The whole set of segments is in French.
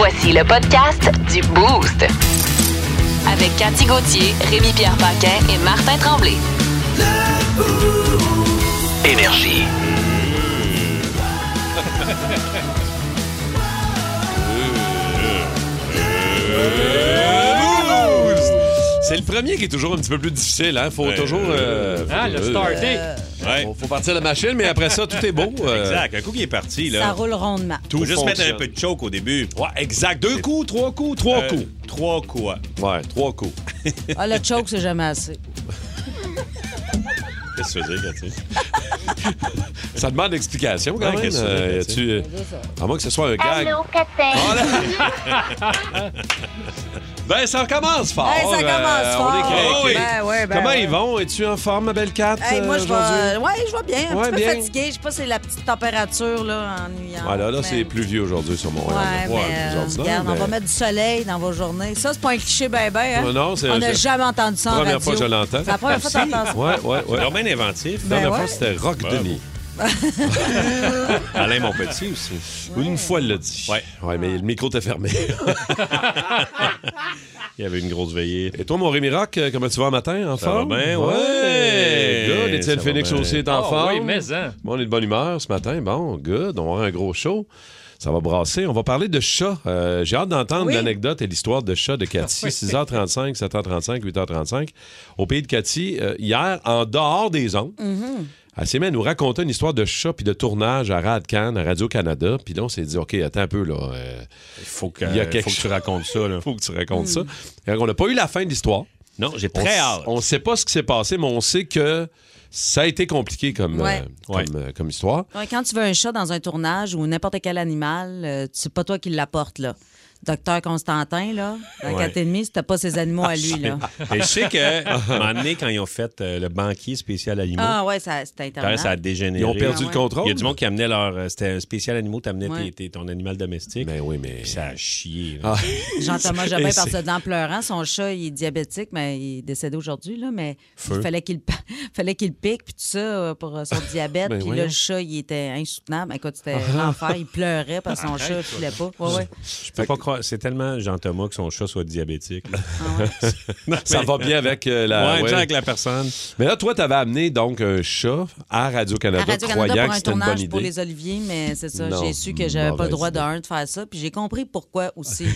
Voici le podcast du Boost. Avec Cathy Gauthier, Rémi-Pierre Paquin et Martin Tremblay. Énergie. C'est le premier qui est toujours un petit peu plus difficile, hein? Faut toujours... le starter. Faut partir la machine, mais après ça, tout est beau. Exact. Un coup qui est parti, là. Ça roule rondement. Tout Faut juste fonctionne. mettre un peu de choke au début. Ouais, exact. 2 coups, 3 coups, 3 coups. 3 coups, ouais. Ouais, 3 coups. Ah, le choke, c'est jamais assez. Qu'est-ce que tu veux dire, Cathy? Ça demande d'explication, quand Ouais, même. qu'est-ce que tu veux, À moins que ce soit un gag. Allô, Catin. Ben, ça recommence fort. Hey, ça commence fort. On est craqués. Ben, Comment ouais. ils vont? Es-tu en forme, ma belle Kat, Hey, moi, je aujourd'hui? vais... Ouais, je vais bien. Un Ouais, petit peu bien. fatiguée. Je sais pas si c'est la petite température, là, ennuyante. Voilà, là, mais- c'est pluvieux aujourd'hui sur Montréal. Ouais, mais plus ordinaire, regarde, on mais- va mettre du soleil dans vos journées. Ça, c'est pas un cliché hein? Non, c'est- On n'a c'est- jamais entendu ça en radio. Première fois que je l'entends. C'est la première fois que t'entends ça. Ouais. C'est vraiment bien inventif. Ben La dernière ouais. fois, c'était Rock Bravo. Denis. Alain Monpetit aussi. Une fois, elle l'a dit. Ouais, mais le micro était fermé. Il y avait une grosse veillée. Et toi, mon Rémi Rock, comment tu vas un matin? En Ça va forme? bien, Ouais. ouais. Good. Ça Étienne va Phoenix bien. aussi est en forme. Oui, mais hein. Bon, on est de bonne humeur ce matin. Bon, good. On va avoir un gros show. Ça va brasser. On va parler de chat. J'ai hâte d'entendre Oui. l'anecdote et l'histoire de chat de Cathy. 6h35, 7h35, 8h35. Au pays de Cathy, hier, en dehors des ondes, elle s'est mise à nous raconter une histoire de chat puis de tournage à Radcan, à Radio-Canada. Puis là, on s'est dit, OK, attends un peu, là. Il faut que, Il y a quelque faut que tu racontes ça, là. faut que tu racontes ça. Et on n'a pas eu la fin de l'histoire. Non, j'ai très hâte. On ne sait pas ce qui s'est passé, mais on sait que ça a été compliqué comme, Ouais. comme histoire. Ouais, quand tu veux un chat dans un tournage ou n'importe quel animal, c'est pas toi qui l'apporte, là. Docteur Constantin, là, dans Ouais. 4,5, c'était pas ses animaux à lui, là. Et je sais qu'à un moment donné, quand ils ont fait le banquier spécial animaux, Ah ouais, c'était interminable. ça a dégénéré. Ils ont perdu Ah le contrôle. Il y a du monde qui amenait leur... C'était un spécial animaux, t'amenais Ouais. ton animal domestique. Ben oui, mais... Puis ça a chié. là. Ah. Jean-Thomas Et Jobin c'est- partait en pleurant. Son chat, il est diabétique, mais il est décédé aujourd'hui, là, mais il fallait qu'il pique, puis tout ça, pour son diabète. Ben Puis voyons. là, le chat, il était insoutenable. Écoute, c'était l'enfer. Il pleurait parce que son chat ne filait pas. Ouais. Je peux pas croire. C'est tellement Jean-Thomas que son chat soit diabétique. Ça va bien avec la... Ouais, ouais. déjà avec la personne. Mais là, toi, tu avais amené donc un chat à À Radio-Canada, Radio-Canada croyant pour que un c'était une bonne tournage pour idée. les Oliviers, mais c'est ça. Non, J'ai su que j'avais pas le droit mauvaise de faire ça, puis j'ai compris pourquoi aussi.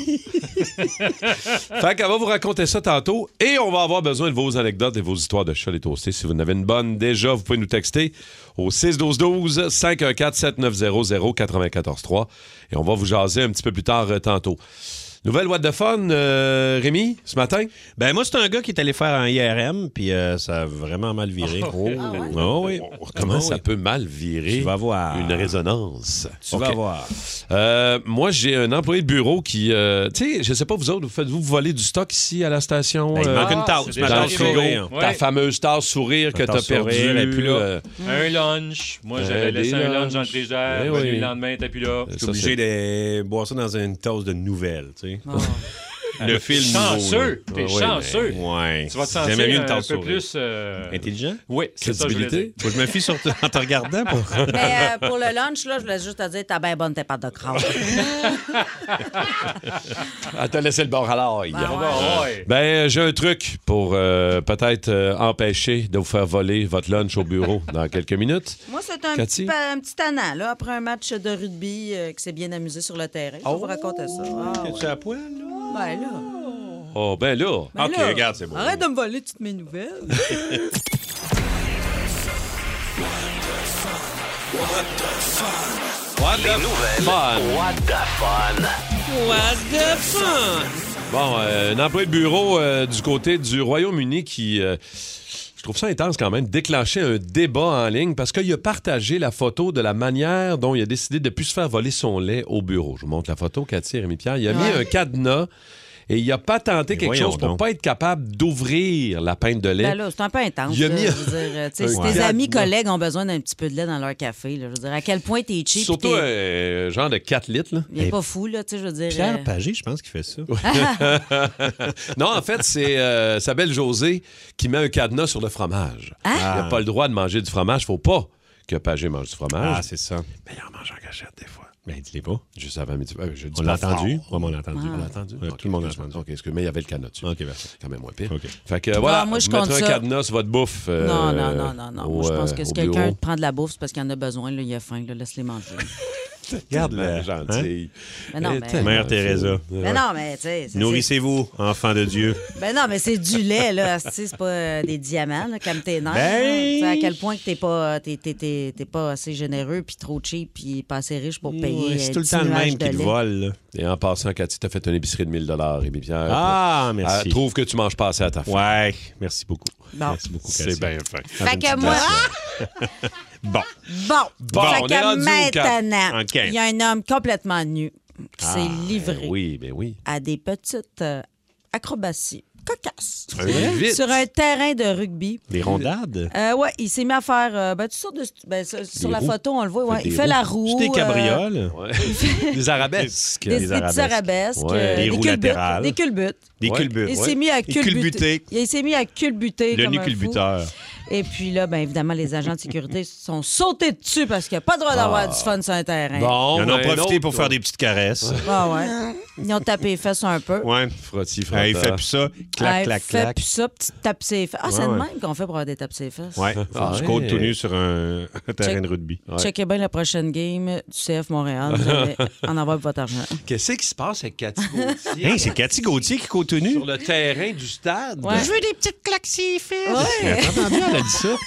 Fait qu'elle va vous raconter ça tantôt et on va avoir besoin de vos anecdotes et vos histoires de chats les toastés. Si vous en avez une bonne déjà, vous pouvez nous texter au 612-12 514-7900-943 et on va vous jaser un petit peu plus tard tantôt. Nouvelle What the Fun, Rémi, ce matin? Ben moi, c'est un gars qui est allé faire un IRM, puis ça a vraiment mal viré. Oh oui. Comment Oh ça oui. peut mal virer Tu vas voir. une résonance? Tu OK. vas voir. Moi, j'ai un employé de bureau qui... tu sais, je sais pas, vous autres, faites-vous voler du stock ici à la station? Ben, il manque une tasse. c'est Ma déjà dans le tasse arrivé. frigo, sourire. ta Ouais. fameuse tasse sourire que Ta t'as tasse perdue. sourire, elle est plus là. Un lunch. Moi, j'avais des laissé un lunchs. lunch dans le frigidaire. Eh puis oui. Le lendemain, t'as plus là. Je suis obligé de boire ça dans une tasse de nouvelles, tu sais. Oh. Le fil Chanceux. nouveau, T'es là. chanceux. Ouais. Tu vas te sentir J'aimais mieux une un tasse peu sourire. plus... Intelligent? Oui, c'est ça que je voulais dire. Crédibilité? Faut que je me fie sur en te regardant. Mais pour le lunch, là, je voulais juste te dire, t'as bien bonne tes pâtes de crabe. Elle t'a laissé le bord à l'ail. Ah ouais. Ah ouais. Ben, j'ai un truc pour peut-être empêcher de vous faire voler votre lunch au bureau dans quelques minutes. Moi, c'est un Cathy? petit tannant, là, après un match de rugby qui s'est bien amusé sur le terrain. Je vais vous raconter ça. Ah, ouais. Es-tu à poil, là? Ben là. Oh, ben là. Ben OK, là, regarde, c'est bon. Arrête de me voler toutes mes nouvelles. What Les nouvelles. What the fun. Bon, un employé de bureau du côté du Royaume-Uni qui... je trouve ça intense quand même, déclencher un débat en ligne parce qu'il a partagé la photo de la manière dont il a décidé de ne plus se faire voler son lait au bureau. Je vous montre la photo, Cathy et Rémi-Pierre. Il a mis un cadenas et il a patenté quelque voyons chose pour donc. pas être capable d'ouvrir la pinte de lait. Ben là, c'est un peu intense. Il a là, mis je veux dire, tu sais, si un tes cadenas. amis, collègues ont besoin d'un petit peu de lait dans leur café, là, je veux dire, à quel point t'es cheap. Surtout un genre de 4 litres. Là. Il est pas fou, là, tu sais, je veux dire. Pierre Pagé, je pense qu'il fait ça. Non, en fait, c'est sa belle Josée qui met un cadenas sur le fromage. Hein? Il n'a pas le droit de manger du fromage. Faut pas que Pagé mange du fromage. Ah, c'est ça. Mais il en mange en cachette des fois. Ben, dis-les pas. Juste avant midi. Je dis On pas l'a entendu? fort. Ouais, on l'a entendu. On l'a entendu? Ouais, Ok, tout le monde l'a excuse-moi. entendu. OK, excuse-moi, mais il y avait le cadenas dessus. OK, merci. C'est quand même moins pire. OK. Fait que voilà, moi, je mettre compte un ça. cadenas sur votre bouffe. Non. Moi, je pense que au si quelqu'un bureau. prend de la bouffe, c'est parce qu'il en a besoin. Là, il a faim. Là, laisse-les manger. Regarde-la, Hein? gentille. Mais non, Elle est mais- tellement Mère Teresa. fine. Mais non, mais tu sais. Nourrissez-vous, enfants de Dieu. Ben non, mais c'est du lait, là. C'est pas des diamants, là, comme tes nerfs. Ben- là. Tu sais, à quel point que t'es pas assez généreux, puis trop cheap, puis pas assez riche pour payer. Ouais, c'est tout le 10 temps le nuages même de qui te lait. vole. Là. Et en passant, Cathy, t'as fait une épicerie de 1 000 Rémi Pierre. Ah, merci. Elle trouve que tu manges pas assez à ta faim. Ouais, merci beaucoup. Bon. Merci beaucoup, C'est Cathy. bien fait. Fait que moi. Bon. Bon, fait on que est rendu au cap. maintenant, OK. il y a un homme complètement nu qui s'est livré Ben oui. à des petites acrobaties cocasses Vite. sur un terrain de rugby. Des rondades? Ouais, il s'est mis à faire toutes sortes de. Sur la roues. photo, on le voit. Ouais, Des il fait roues. la roue. C'est des cabrioles? Ouais. Des arabesques. Des Des petits arabesques. Ouais. Des des roues culbutes. latérales. Des culbutes. Des Ouais. culbutes. Il s'est mis à culbuter. culbuter. Il s'est mis à culbuter. Le comme nu un fou. culbuteur. Et puis là, bien évidemment, les agents de sécurité se sont sautés dessus parce qu'il n'y a pas le droit d'avoir du fun sur un terrain. Bon, Ils en ont ben, profité un pour autre, faire des petites caresses. Ah ouais. Ils ont tapé les fesses un peu. Ouais. Frotti, Ah, il fait plus ça. Clac, Ah, clac, fait clac. plus ça, petite tape ses fesses. Ah, c'est Ouais, de ouais. même qu'on fait pour avoir des tapes ses fesses. Ouais, faut que tu ouais. côtes tout nu sur un terrain de rugby. Checkez bien la prochaine game du CF Montréal. Vous allez en avoir pour votre argent. Qu'est-ce qui se passe avec Cathy Gauthier? Hey, c'est Cathy Gauthier qui côte tout nu. Sur le terrain du stade. Ouais. Je veux des petites claques ses fesses. Ouais. T'as entendu, elle a dit ça.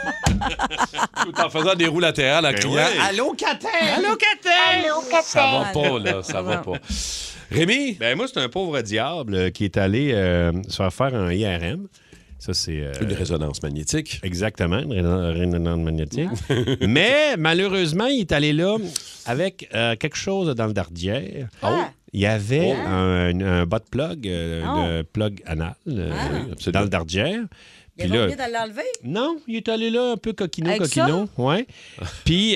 Tout en faisant des roues latérales en criant ouais. Allô, Cathy! Allô, Cathy! Ça va pas, là. Ça va pas. Rémi? Ben moi, c'est un pauvre diable qui est allé se faire un IRM. Ça, c'est... Une résonance magnétique. Exactement, une résonance magnétique. Mais malheureusement, il est allé là avec quelque chose dans le dardière. Ah. Il y avait un bot plug, un plug anal absolument. dans le dardière. Il Puis a là, oublié de l'enlever? non, il est allé là un peu coquino. Avec Ouais. Puis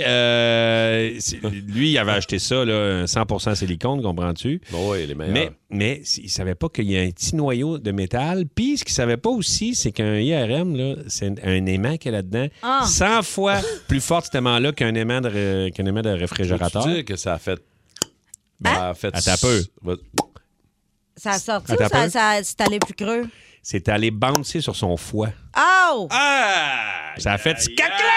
lui, il avait acheté ça, là, 100% silicone, comprends-tu? Bon, oui, les meilleurs. Mais il savait pas qu'il y a un petit noyau de métal. Puis ce qu'il savait pas aussi, c'est qu'un IRM, là, c'est un aimant qu'il y a là-dedans. 100 fois plus fort cet aimant-là qu'un aimant de réfrigérateur. Tu dis que ça a fait... Attends un peu. Ça a sorti Attends ou un peu. ça c'est allé plus creux? C'est allé bouncer sur son foie. Oh! Ça a fait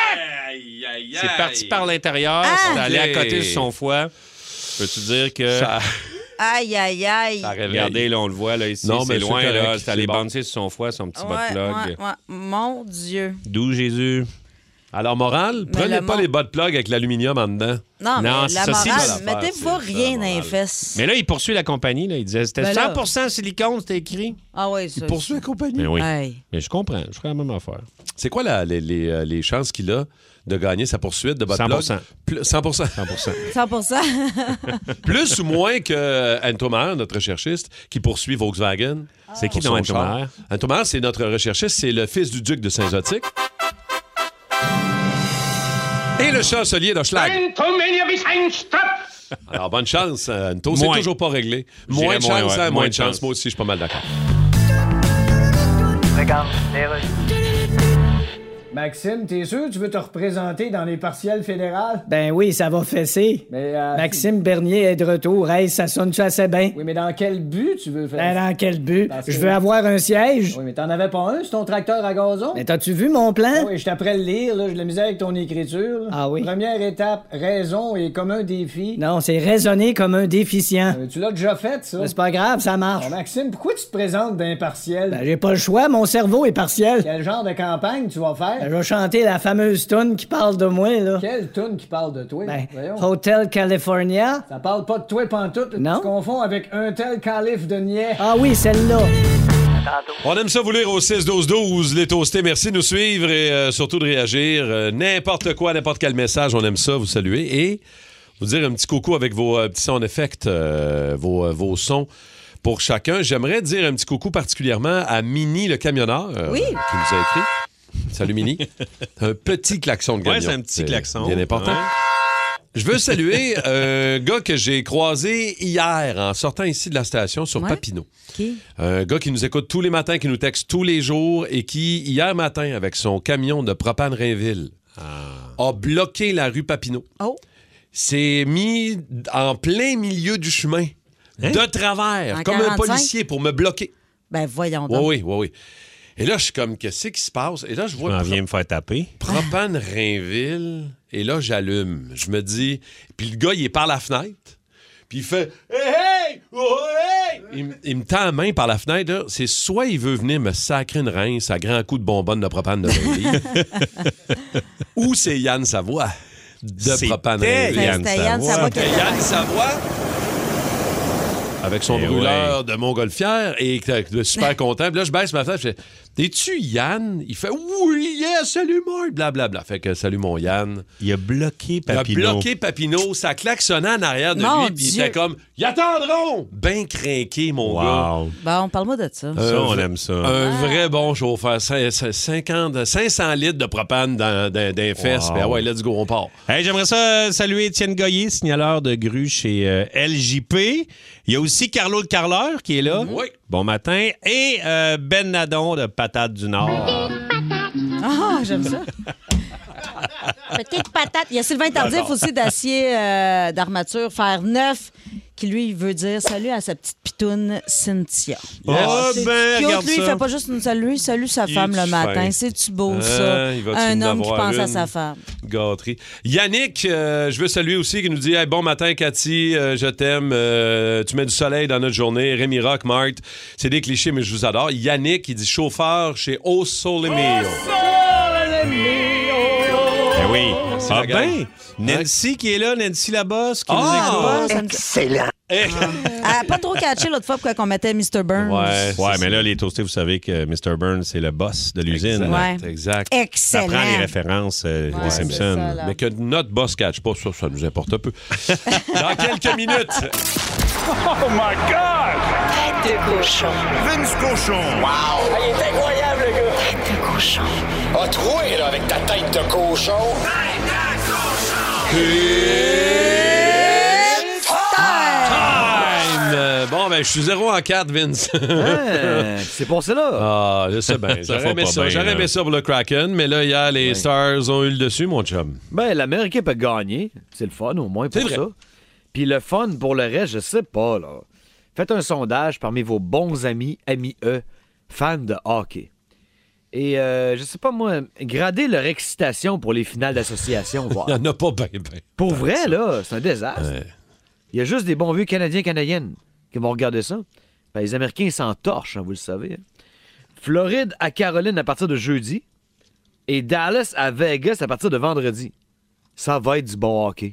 C'est parti par l'intérieur, c'est allé à côté sur son foie. Peux-tu dire que... Ça... Aïe, aïe, aïe. ça réveille. Regardez, là, on le voit, là, ici, Non, mais c'est loin, c'est correct, là. C'est allé c'est bon. bouncer sur son foie, son petit bot Ouais, plug. ouais. Mon Dieu. D'où Jésus? Alors, morale, prenez le pas monde- les bas de plug avec l'aluminium en dedans. Non, mais Non, la ça, c'est morale, ça, l'affaire, mettez-vous c'est rien ça, dans les morale. fesses. Mais là, il poursuit la compagnie, là. Il disait c'était Ben là- 100% silicone, c'était écrit. Ah oui, ça. Poursuis la compagnie. Mais oui. Hey. Mais je comprends. Je ferais la même affaire. C'est quoi les chances qu'il a de gagner sa poursuite de bas de plug? 100%. 100%. 100%. 100%. Plus ou moins que Antomer, notre recherchiste, qui poursuit Volkswagen. C'est qui pour dans son char. Antomer? Antomer, c'est notre recherchiste, c'est le fils du duc de Saint-Zotique. Et le chancelier d'Hochelag. Alors, bonne chance. Anto, c'est Moins. toujours pas réglé. Je Moins de dirais moins, chance, ouais. hein, Moins moins de de chance. chance. Moi aussi, je suis pas mal d'accord. Maxime, t'es sûr que tu veux te représenter dans les partielles fédérales? Ben oui, ça va fesser. Mais Maxime Bernier est de retour. Hey, ça sonne-tu assez bien? Oui, mais dans quel but tu veux faire Ben ça? dans quel but? Parce que- Je veux avoir un siège. Oui, mais t'en avais pas un sur ton tracteur à gazon? Mais t'as-tu vu mon plan? Oui, je t'apprends le lire, là, j'ai de la misère avec ton écriture. là. Ah oui? Première étape, raison et commun défi. Non, c'est raisonner comme un déficient. Tu l'as déjà fait, ça? Mais c'est pas grave, ça marche. Bon, Maxime, pourquoi tu te présentes d'impartiel? Ben j'ai pas le choix, mon cerveau est partiel. Quel genre de campagne tu vas faire? Ben, je vais chanter la fameuse toune qui parle de moi, là. Quelle toune qui parle de toi? Ben, Voyons. Hotel California. Ça parle pas de toi pantoute. Non? Tu confonds avec un tel calife de niais. Ah oui, celle-là. On aime ça vous lire au 6-12-12, les toastés. Merci de nous suivre et surtout de réagir. N'importe quoi, n'importe quel message, on aime ça, vous saluer. Et vous dire un petit coucou avec vos petits sound effects, vos sons pour chacun. J'aimerais dire un petit coucou particulièrement à Mini, le camionneur, Oui. qui nous a écrit. Salut Mini. Un petit klaxon de camion. Ouais, c'est un petit klaxon. Bien important. Ouais. Je veux saluer un gars que j'ai croisé hier en sortant ici de la station sur Ouais. Papineau. Qui? Un gars qui nous écoute tous les matins, qui nous texte tous les jours et qui, hier matin, avec son camion de propane Rainville, a bloqué la rue Papineau. Oh. s'est mis en plein milieu du chemin, de travers, En comme un 45? policier pour me bloquer. Ben, voyons donc. Oui. Et là, je suis comme, qu'est-ce qui se passe? Et là, je vois On vient me faire taper. Propane Rainville. Et là, j'allume. Je me dis... Puis le gars, il est par la fenêtre. Puis il fait « Hey! Oh, hey! » Il me tend la main par la fenêtre. Là. C'est soit il veut venir me sacrer une rince à grand coup de bonbonne de propane de 20 livres, ou c'est Yann Savoie de propane Rainville. C'était Yann Savoie qui était Yann Savoie, avec son brûleur de Montgolfière, et super content. Puis là, je baisse ma fenêtre. Je fais « T'es-tu Yann? » Il fait « Oui, yeah, salut moi! » Blablabla. Fait que salut mon Yann. Il a bloqué Papineau. Il a bloqué Papineau. Ça klaxonnait en arrière de Mon lui. Puis il Dieu. était comme « Ils attendront! » Ben craqué, mon gars. Wow. Bon, parle-moi de ça. Ça, on aime ça. Un vrai bon chauffeur. 500 litres de propane dans les fesses. Wow. Ben ouais, let's go, on part. Hey, j'aimerais ça saluer Étienne Goyer, signaleur de grue chez LJP. Il y a aussi Carlo le Carleur qui est là. Oui. Bon matin. Et Ben Nadon de Patate du Nord. Ah, j'aime ça. Petite patate. Il y a Sylvain Tardif aussi d'Acier d'Armature Fer Neuf qui, lui, veut dire salut à sa petite pitoune Cynthia. Oh, C'est ben, cute, regarde lui, il ça. fait pas juste une salue, il salue sa Il femme est le matin. fin. C'est-tu beau, ça? Il va-tu Un en homme qui avoir pense à une? sa femme. Gâterie. Yannick, je veux saluer aussi, qui nous dit hey, bon matin, Cathy, je t'aime. Tu mets du soleil dans notre journée. Rémi Rock, Marthe, c'est des clichés, mais je vous adore. Yannick, il dit chauffeur chez O Sole Mio. Ben oui. Merci, Ah la gang. ben, Nancy qui est là, Nancy Labosse qui nous Ah, écoute. ça me- Excellent. Elle a pas trop catché l'autre fois pourquoi on mettait Mr. Burns. Ouais, mais là, les toastés, vous savez que Mr. Burns, c'est le boss de l'usine. Exact, Ouais. exact. Ça Excellent. prend les références des c'est Simpsons. ça, là. Mais que notre boss catch pas, ça nous importe peu. Dans quelques minutes, Oh my God! Tête de cochon. Vince Cochon. Wow! Il est incroyable, le gars. Tête de cochon. A troué, là, avec ta tête de cochon. Tête de cochon! bon, ben, je suis 0-4, Vince. C'est pour ça là. Ah, je sais bien. Ça J'aurais va aimé pas ça. bien, J'aurais là. aimé ça pour le Kraken, mais là, hier, les Stars ont eu le dessus, mon chum. Ben, la meilleure équipe a gagné. C'est le fun, au moins, pour C'est vrai. ça. Puis le fun pour le reste, je sais pas, là. Faites un sondage parmi vos bons amis, fans de hockey. Et, je sais pas, moi, gradez leur excitation pour les finales d'association. voir. Il n'y en a pas bien. Pour vrai, là, c'est un désastre. Ouais. Il y a juste des bons vieux Canadiens-Canadiennes qui vont regarder ça. Ben, les Américains, ils s'en torchent, hein, vous le savez. hein. Floride à Caroline à partir de jeudi et Dallas à Vegas à partir de vendredi. Ça va être du bon hockey.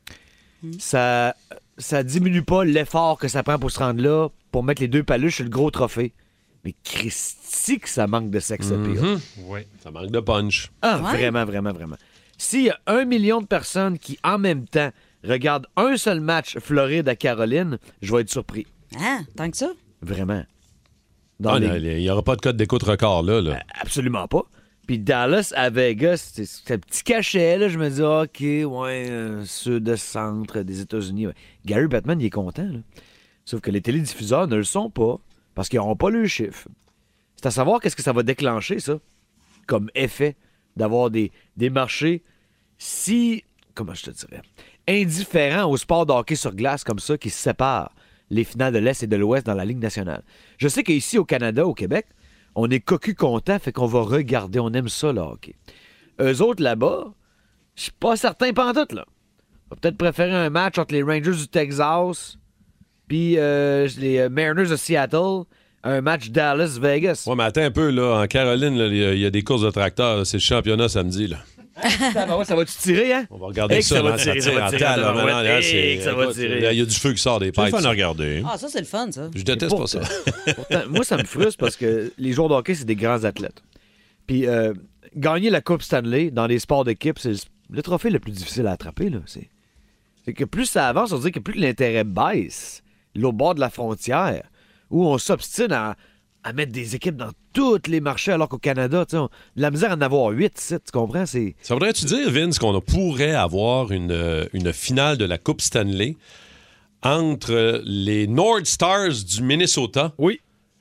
Ça diminue pas l'effort que ça prend pour se rendre là, pour mettre les deux paluches sur le gros trophée. Mais Christy que ça manque de sex appeal. Oui. Ça manque de punch. Ah, Ouais. vraiment, vraiment, vraiment. S'il y a 1 million de personnes qui, en même temps, regardent un seul match Floride à Caroline, je vais être surpris. Ah, tant que ça? Vraiment. Dans Ah, les- non, il n'y aura pas de code d'écoute record, là. Absolument pas. Puis Dallas à Vegas, c'est un petit cachet, là. Je me dis, OK, ouais, sud-centre des États-Unis. ouais. Gary Bettman, il est content, là. Sauf que les télédiffuseurs ne le sont pas parce qu'ils n'auront pas le chiffre. C'est à savoir qu'est-ce que ça va déclencher, ça, comme effet d'avoir des marchés si, comment je te dirais, indifférents au sport de hockey sur glace comme ça qui séparent les finales de l'Est et de l'Ouest dans la Ligue nationale. Je sais qu'ici, au Canada, au Québec, on est cocu content, fait qu'on va regarder, on aime ça, le hockey. Eux autres, là-bas, je suis pas certain pantoute, là. On va peut-être préférer un match entre les Rangers du Texas puis les Mariners de Seattle, un match Dallas-Vegas. Ouais, mais attends un peu, là. En Caroline, là, il y a des courses de tracteurs. là. C'est le championnat samedi, là. Ça va-tu tirer, hein? On va regarder Hey, ça. ça va man, tirer, tire ça va en tirer, talle, ça là, va maintenant, là, tirer, c'est- hey, ça va écoute, tirer. Il y a du feu qui sort des C'est le pipes. fun à regarder. Ah, ça, c'est le fun, ça. Je déteste pas ça. Pourtant, moi, ça me frustre parce que les joueurs de hockey, c'est des grands athlètes. Puis gagner la Coupe Stanley dans les sports d'équipe, c'est le trophée le plus difficile à attraper. Là. C'est que plus ça avance, on dirait que plus l'intérêt baisse, l'autre bord de la frontière, où on s'obstine à mettre des équipes dans tous les marchés, alors qu'au Canada, on a de la misère à en avoir 8, tu comprends? C'est... Ça voudrait-tu dire, Vince, qu'on pourrait avoir une finale de la Coupe Stanley entre les North Stars du Minnesota Oui.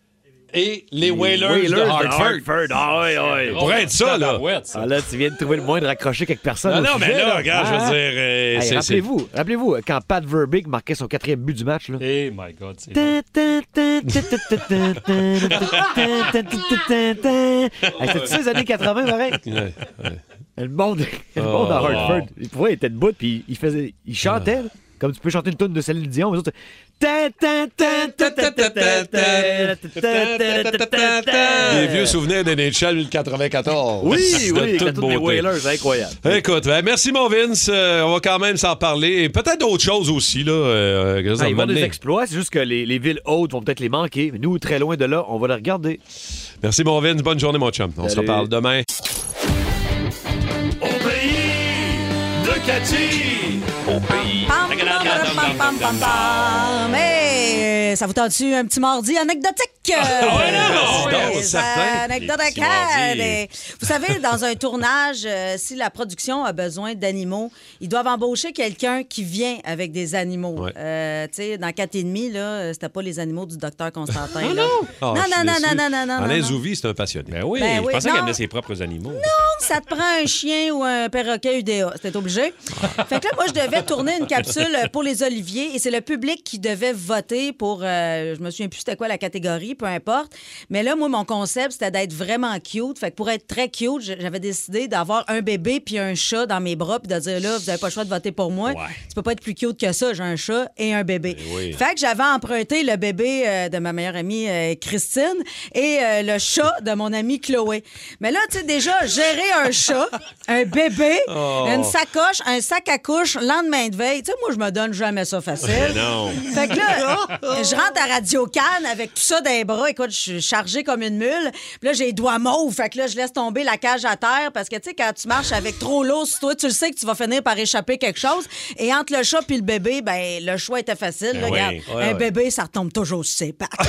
et les Whalers de Hartford. Ah oui, oui. Pour être ça, là. Ah, là, tu viens de trouver le moyen de raccrocher quelques personnes. Non, au mais sujet, là, regarde, je veux dire... Hey, rappelez-vous, quand Pat Verbeek marquait son 4e but du match, là. Eh, my God, c'est C'était ça les années 80, pareil? Ouais. Le monde à Hartford. Il pouvait, il était debout, puis il chantait, là, comme tu peux chanter une toune de Céline Dion. Les autres, Des vieux souvenirs de NHL 94. Oui, De oui, toute la toune des beauté. Whalers, incroyable. Écoute, merci mon Vince. On va quand même s'en parler. Et peut-être d'autres choses aussi. Là, Ils vont des exploits, c'est juste que les villes hautes vont peut-être les manquer. Mais nous, très loin de là, on va les regarder. Merci mon Vince. Bonne journée mon chum. On se reparle demain. Au pays de Cathy. Au pays. Mais ça vous tente-tu un petit mardi anecdotique? Anecdotique. Vous savez, dans un tournage, si la production a besoin d'animaux, ils doivent embaucher quelqu'un qui vient avec des animaux. Ouais. Tu sais, dans 4,5, là, c'était pas les animaux du docteur Constantin. Non, là. non. Non. Alain Zouvi, c'est un passionné. Ben oui, Ben je oui, pensais non. qu'il amenait ses propres animaux. Ça te prend un chien ou un perroquet UDA. C'était obligé. Fait que là, moi, je devais tourner une capsule pour les Oliviers et c'est le public qui devait voter pour... je me souviens plus c'était quoi la catégorie, peu importe. Mais là, moi, mon concept, c'était d'être vraiment cute. Fait que pour être très cute, j'avais décidé d'avoir un bébé puis un chat dans mes bras puis de dire, là, vous n'avez pas le choix de voter pour moi. Ouais. Tu peux pas être plus cute que ça. J'ai un chat et un bébé. oui. Fait que j'avais emprunté le bébé de ma meilleure amie Christine et le chat de mon amie Chloé. Mais là, tu sais, déjà, gérer un chat, un bébé, une sacoche, un sac à couche, lendemain de veille, tu sais, moi, je me donne jamais ça facile. Non. Fait que là, je rentre à Radio-Can avec tout ça dans les bras. Écoute, je suis chargée comme une mule. Puis là, j'ai les doigts mauves. Fait que là, je laisse tomber la cage à terre parce que, tu sais, quand tu marches avec trop lourd sur toi, tu le sais que tu vas finir par échapper quelque chose. Et entre le chat et le bébé, ben le choix était facile. Ben là, oui. regarde, un bébé, ça retombe toujours sur ses pattes.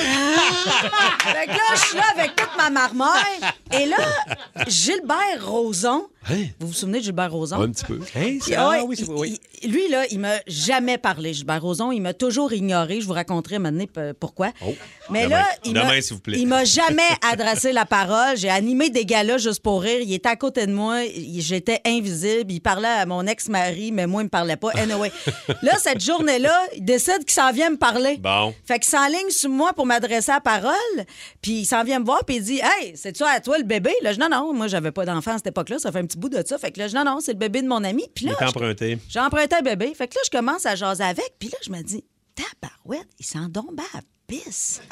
Fait que là, je suis là avec toute ma marmaille. Et là, Gilbert Rozon. Hein? Vous vous souvenez de Gilbert Rozon? Un petit peu. Hein, Puis, lui, là, il m'a jamais parlé, Gilbert Rozon. Il m'a toujours ignoré. Je vous raconterai maintenant pourquoi. Mais demain. là, Demain, s'il vous plaît. il m'a jamais adressé la parole. J'ai animé des galas juste pour rire. Il était à côté de moi. J'étais invisible. Il parlait à mon ex-mari, mais moi, il me parlait pas. Anyway. Là, cette journée-là, il décide qu'il s'en vient me parler. Bon. Fait qu'il s'enligne sur moi pour m'adresser la parole. Puis il s'en vient me voir, puis il dit, hey, c'est-tu à toi le bébé? Là, je dis, non, moi, j'avais pas d'enfant à cette époque-là. Ça fait un petit bout de ça. Fait que là, je dis, non, c'est le bébé de mon ami. Puis là, Il est emprunté. j'ai emprunté un bébé. Fait que là, je commence à jaser avec. Puis là, je me dis, tabarouette, il s'en tombe à la pisse.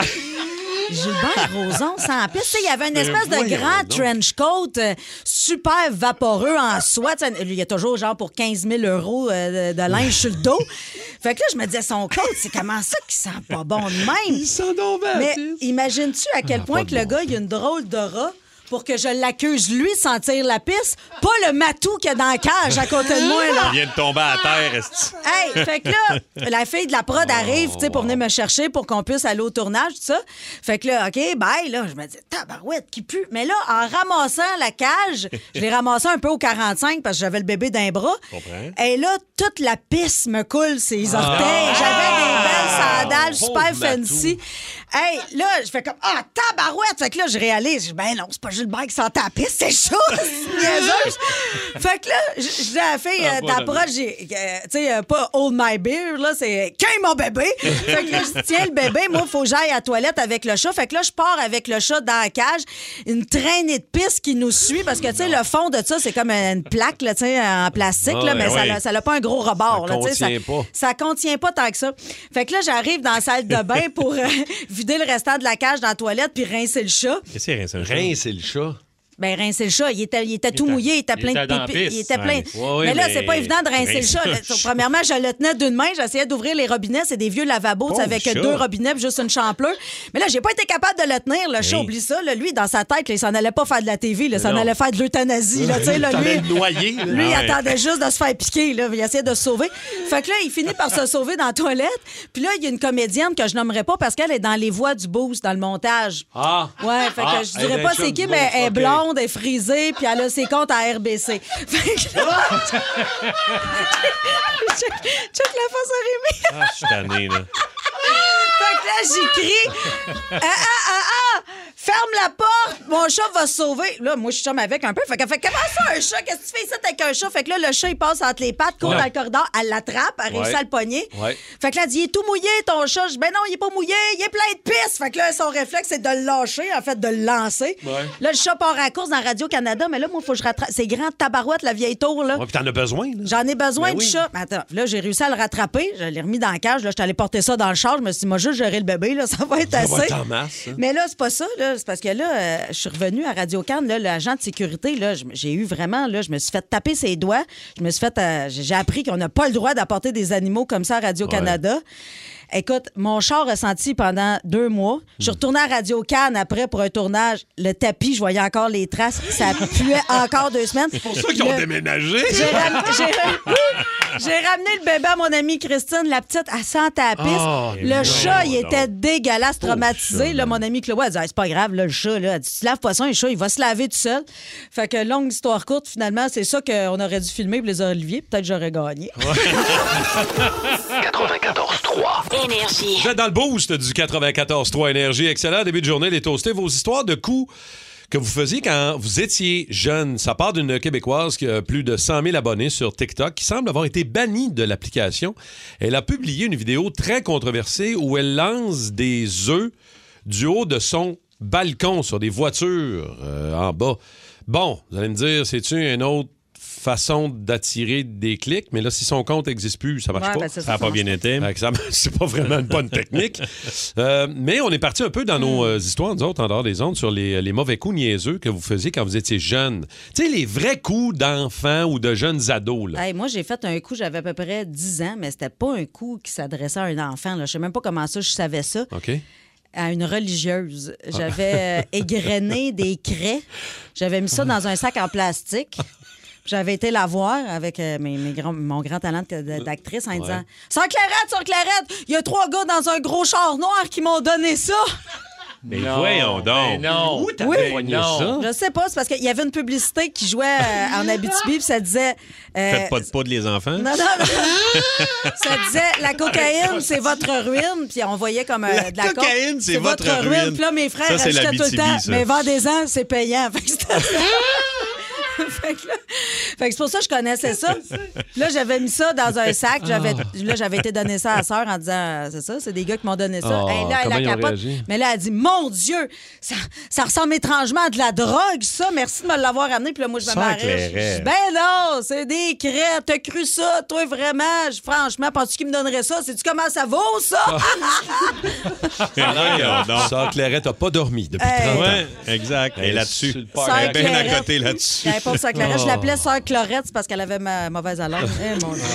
Gilbert Rozon sans pisse. Tu sais, il y avait une espèce de grand trench coat super vaporeux en soie. Tu sais, il y a toujours genre pour 15 000 € de linge sur le dos. Fait que là, je me disais, son coat, c'est comment ça qu'il sent pas bon de même? Il s'en tombe à la Mais pisse. imagines-tu à quel point que le gars, il a une drôle d'aura pour que je l'accuse, lui, de sentir la pisse, pas le matou qu'il y a dans la cage à côté de moi, là. Il vient de tomber à terre, esti. Hey, fait que là, la fille de la prod arrive, tu sais, pour venir me chercher pour qu'on puisse aller au tournage, tout ça. Fait que là, OK, bye, là, je me dis, tabarouette, qui pue. Mais là, en ramassant la cage, je l'ai ramassée un peu au 45 parce que j'avais le bébé d'un bras. Comprends. Et là, toute la pisse me coule ses orteils. J'avais des belles sandales super fancy. Hey, là, je fais comme, tabarouette. Fait que là, je réalise, je dis, ben non, c'est pas Gilbert qui sent la pisse, c'est chaud, c'est niaiseuse. Fait que là, je dis à la fille d'approche, tu sais, pas hold my beer, là, c'est qu'un mon bébé. Fait que là, je dis, tiens, le bébé, moi, faut que j'aille à la toilette avec le chat. Fait que là, je pars avec le chat dans la cage, une traînée de pisse qui nous suit, parce que, tu sais, le fond de ça, c'est comme une plaque, là, tu sais, en plastique, là, mais ça n'a pas un gros rebord, là, tu sais. Ça contient pas tant que ça. Fait que là, j'arrive dans la salle de bain pour vider le restant de la cage dans la toilette puis rincer le chat. Qu'est-ce que c'est, rincer un chat? Rincer le chat. Ben, rincer le chat, il était tout mouillé, il était plein de pipi. Il était plein. Ouais, mais là, mais c'est pas évident de rincer le chat. Premièrement, je le tenais d'une main, j'essayais d'ouvrir les robinets, c'est des vieux lavabos, tu sais, avec 2 robinets puis juste une champleur. Mais là, j'ai pas été capable de le tenir, le chat, oublie ça. Là, lui, dans sa tête, là, il s'en allait pas faire de la TV, là, il s'en allait faire de l'euthanasie. Là, tu sais, là, lui, noyer. lui il attendait juste de se faire piquer, là, il essayait de se sauver. Fait que là, il finit par se sauver dans la toilette. Puis là, il y a une comédienne que je nommerai pas parce qu'elle est dans les voix du boost, dans le montage. Ouais, fait que je dirais pas c'est qui, mais elle est blonde, elle est frisée, puis elle a ses comptes à RBC. Fait que là... check la face à Rémi. Je suis tanné, là. Fait que là, j'écris ferme la porte, mon chat va se sauver. Là, moi, je chum avec un peu. Fait qu'elle fait, comment ça, un chat? Qu'est-ce que tu fais ici avec un chat? Fait que là, le chat, il passe entre les pattes, court dans le corridor, elle l'attrape, elle réussit à le pogner. Fait que là, elle dit, il est tout mouillé, ton chat. Je dis, ben non, il est pas mouillé, il est plein de pisse. Fait que là, son réflexe, c'est de le lâcher, en fait, de le lancer. Là, le chat part à la course dans Radio-Canada, mais là, moi, il faut que je rattrape. C'est grand tabarouette, la vieille tour, là. Ouais, puis t'en as besoin, là. J'en ai besoin du chat. Mais attends, là, j'ai réussi à le rattraper. Je l'ai remis dans la cage. Là, je suis allé porter ça dans le char. Je me suis dit, moi, juste gérer le bébé, là, ça va être assez. Ça va être en masse, ça. Mais là, c'est pas ça, là. C'est parce que là, je suis revenue à Radio-Can, là, l'agent de sécurité, là, j'ai eu vraiment, là, je me suis fait taper ses doigts. Je me suis fait, j'ai appris qu'on n'a pas le droit d'apporter des animaux comme ça à Radio-Canada. Écoute, mon char a senti pendant 2 mois. Je suis retournée à Radio-Can après pour un tournage. Le tapis, je voyais encore les traces. Ça puait encore 2 semaines. C'est pour ça qu'ils ont déménagé. J'ai ramené le bébé à mon amie Christine. La petite, elle sentait la piste. Le chat, il était dégueulasse, traumatisé. Là, mon amie Chloé, elle dit, c'est pas grave, là, le chat, là. Elle dit, tu laves pas ça, un chat, il va se laver tout seul. Fait que longue histoire courte, finalement, c'est ça qu'on aurait dû filmer pour les Olivier. Peut-être que j'aurais gagné. 94.3 Énergie. Vous êtes dans le boost du 94.3 Énergie. Excellent début de journée, les toastés. Vos histoires de coups que vous faisiez quand vous étiez jeune. Ça part d'une Québécoise qui a plus de 100 000 abonnés sur TikTok, qui semble avoir été bannie de l'application. Elle a publié une vidéo très controversée où elle lance des œufs du haut de son balcon sur des voitures en bas. Bon, vous allez me dire, c'est-tu une autre façon d'attirer des clics, mais là, si son compte n'existe plus, ça marche pas. Ben, Ça n'a pas bien été. C'est pas vraiment une bonne technique. Mais on est parti un peu dans nos histoires, nous autres, en dehors des ondes, sur les mauvais coups niaiseux que vous faisiez quand vous étiez jeune. Tu sais, les vrais coups d'enfants ou de jeunes ados. Là. Hey, moi, j'ai fait un coup, j'avais à peu près 10 ans, mais c'était pas un coup qui s'adressait à un enfant. Là. Je sais même pas comment ça, je savais ça. OK. À une religieuse. J'avais égrené des craies. J'avais mis ça dans un sac en plastique. J'avais été la voir avec mon grand talent d'actrice en disant « Sœur Clarette, il y a 3 gars dans un gros char noir qui m'ont donné ça! » Mais voyons donc. Non. Où t'avais poigné ça? Je sais pas, c'est parce qu'il y avait une publicité qui jouait en Abitibi, puis ça disait... Faites pas de poudre, les enfants. Non. Ça disait, la cocaïne, c'est votre ruine. Puis on voyait comme de la cocaïne, c'est votre ruine. Puis là, mes frères ça, achetaient tout le temps. Ça. Mais vendez-en, c'est payant. Fait que fait que c'est pour ça que je connaissais ça. Puis là, j'avais mis ça dans un sac. J'avais été donner ça à la sœur en disant, c'est ça, c'est des gars qui m'ont donné ça. Oh, là, elle a capote. Mais là, elle dit, mon Dieu, ça ressemble étrangement à de la drogue, ça. Merci de me l'avoir amené. Puis là, moi, je me marrais. Je dis, ben non, c'est des crêtes. T'as cru ça, toi, vraiment? Franchement, penses-tu qu'il me donnerait ça? Sais-tu comment ça vaut, ça? Sœur Clairette n'a pas dormi depuis 30 ans. Ouais, exact. Et là-dessus. Sœur bien à Clairette. côté là-dessus. Sœur Clarette. Je l'appelais Sœur Chlorette, c'est parce qu'elle avait ma mauvaise haleine. Mon Dieu.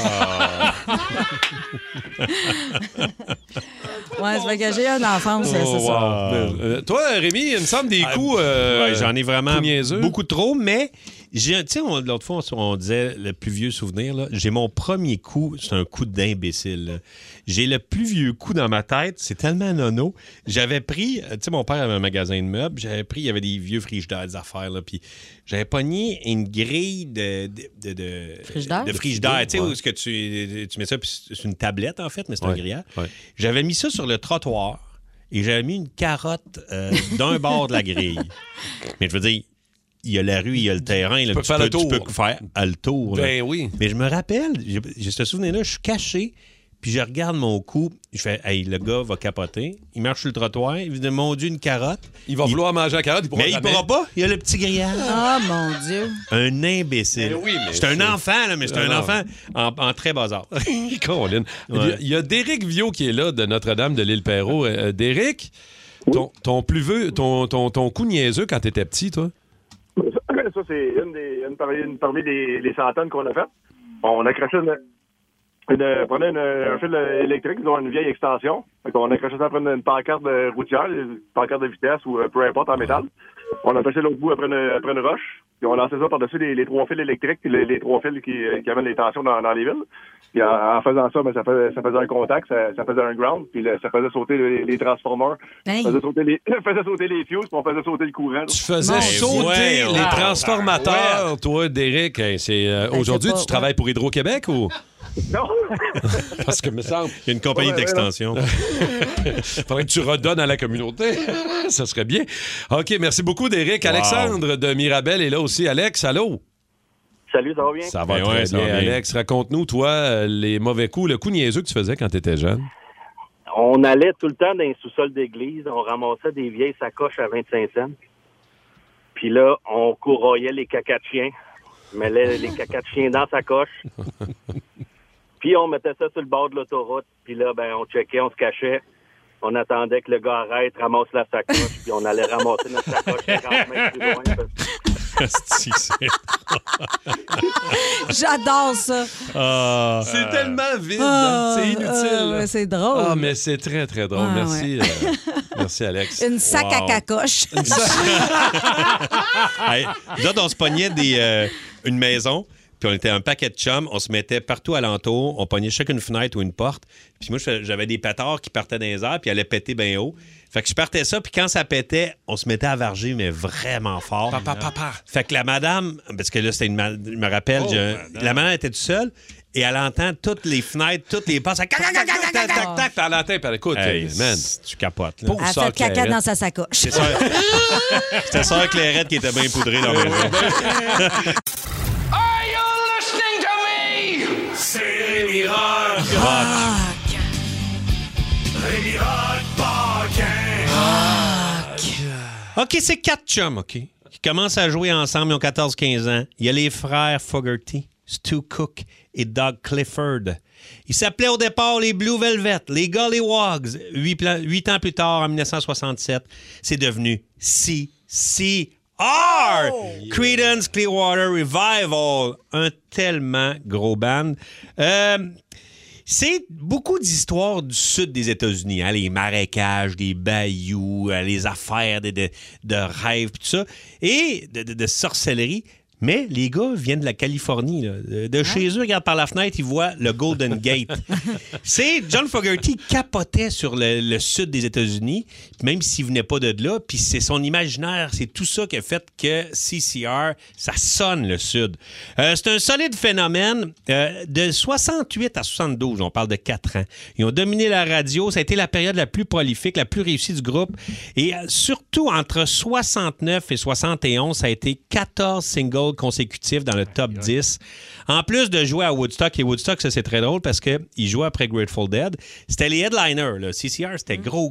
Ouais, c'est vrai que j'ai une enfance, c'est ça. Toi, Rémi, il me semble des coups... j'en ai vraiment niaiseux. beaucoup trop, mais... Tu sais, l'autre fois, on disait le plus vieux souvenir. Là, j'ai mon premier coup, c'est un coup d'imbécile. Là. J'ai le plus vieux coup dans ma tête, c'est tellement nono. J'avais pris, tu sais, mon père avait un magasin de meubles, il y avait des vieux frigidaires, des affaires, là, puis j'avais pogné une grille de frigidaire, tu sais, où est-ce que tu mets ça, puis c'est une tablette, en fait, mais c'est un grillage. Ouais. J'avais mis ça sur le trottoir et j'avais mis une carotte d'un bord de la grille. Mais je veux dire, il y a la rue, il y a le terrain. Tu peux faire le tour. Ben oui. Mais je me rappelle, j'ai ce souvenir-là, je suis caché, puis je regarde mon coup, je fais, hey, le gars va capoter. Il marche sur le trottoir, il dit, mon Dieu, une carotte. Il va vouloir manger la carotte, mais il pourra pas, il y a le petit grillage. Oh mon Dieu. Un imbécile. Ben oui, c'est un enfant, là, mais c'est un enfant en très bas âge. Colin. Ouais. Il y a Déric Viau qui est là, de Notre-Dame de l'Île-Perrot. Déric, ton coup niaiseux quand t'étais petit, toi? Ça, c'est une parmi des centaines qu'on a faites. On a craché prenait un fil électrique, ils ont une vieille extension. On a craché ça après une pancarte routière, une pancarte de vitesse ou peu importe en métal. On a passé l'autre bout après une roche. Puis on lançait ça par-dessus les 3 fils électriques, les 3 fils qui amènent les tensions dans les villes. Puis en faisant ça, ça faisait un contact, ça faisait un ground, puis ça faisait sauter les transformers. Hey. Ça faisait sauter les fuses, puis on faisait sauter le courant. Tu faisais sauter les transformateurs, toi, Déric. Aujourd'hui, tu travailles pour Hydro-Québec ou... Non. Parce que, me semble... Il y a une compagnie d'extension. Faudrait que tu redonnes à la communauté. Ça serait bien. OK, merci beaucoup, Déric. Wow. Alexandre de Mirabel est là aussi. Alex, allô? Salut, ça va bien? Ça va très bien, Alex. Raconte-nous, toi, les mauvais coups, le coup niaiseux que tu faisais quand tu étais jeune. On allait tout le temps dans les sous-sols d'église. On ramassait des vieilles sacoches à 25 cents. Puis là, on courroyait les cacas de chiens. On mettait les cacas de chiens dans sa coche. Puis on mettait ça sur le bord de l'autoroute. Puis là, ben, on checkait, on se cachait. On attendait que le gars arrête, ramasse la sacoche. Puis on allait ramasser notre sacoche 40 mètres plus loin. J'adore ça. C'est tellement vide. C'est inutile. C'est drôle. Ah, mais c'est très, très drôle. Merci. Merci, Alex. Une sac à cacoche. Hey, nous autres, on se pognait une maison. Puis on était un paquet de chums, on se mettait partout alentour, on pognait chacune fenêtre ou une porte. Puis moi, j'avais des pétards qui partaient dans les airs, puis allaient péter bien haut. Fait que je partais ça, puis quand ça pétait, on se mettait à varger, mais vraiment fort. Fait que la madame, parce que là, c'était je me rappelle, la madame était toute seule, et elle entend toutes les fenêtres, toutes les portes, ça tac, tac, tac, tac, tac, tac, par l'antenne, puis écoute, man, tu capotes. Elle a fait caca dans sa sacoche. C'était Sœur Clairette qui était bien poudrée dans la maison. C'est Rémi Rock. Rémi Rock Paquin. OK, c'est 4 chums, OK, qui commencent à jouer ensemble, ils ont 14-15 ans. Il y a les frères Fogerty, Stu Cook et Doug Clifford. Ils s'appelaient au départ les Blue Velvet, les Gollywogs. 8 ans plus tard, en 1967, c'est devenu CCR. Creedence Clearwater Revival. Un tellement gros band. C'est beaucoup d'histoires du sud des États-Unis. Hein? Les marécages, les bayous, les affaires de rêves, tout ça. Et de sorcellerie. Mais les gars viennent de la Californie. Là. De chez eux, regardent par la fenêtre, ils voient le Golden Gate. C'est John Fogerty capotait sur le sud des États-Unis, même s'il venait pas de là. Puis c'est son imaginaire, c'est tout ça qui a fait que CCR, ça sonne le sud. C'est un solide phénomène. De 68 à 72, on parle de 4 ans. Ils ont dominé la radio. Ça a été la période la plus prolifique, la plus réussie du groupe. Et surtout, entre 69 et 71, ça a été 14 singles consécutifs dans le top 10. En plus de jouer à Woodstock, et Woodstock, ça c'est très drôle parce qu'ils jouaient après Grateful Dead. C'était les headliners. Là. CCR, c'était gros.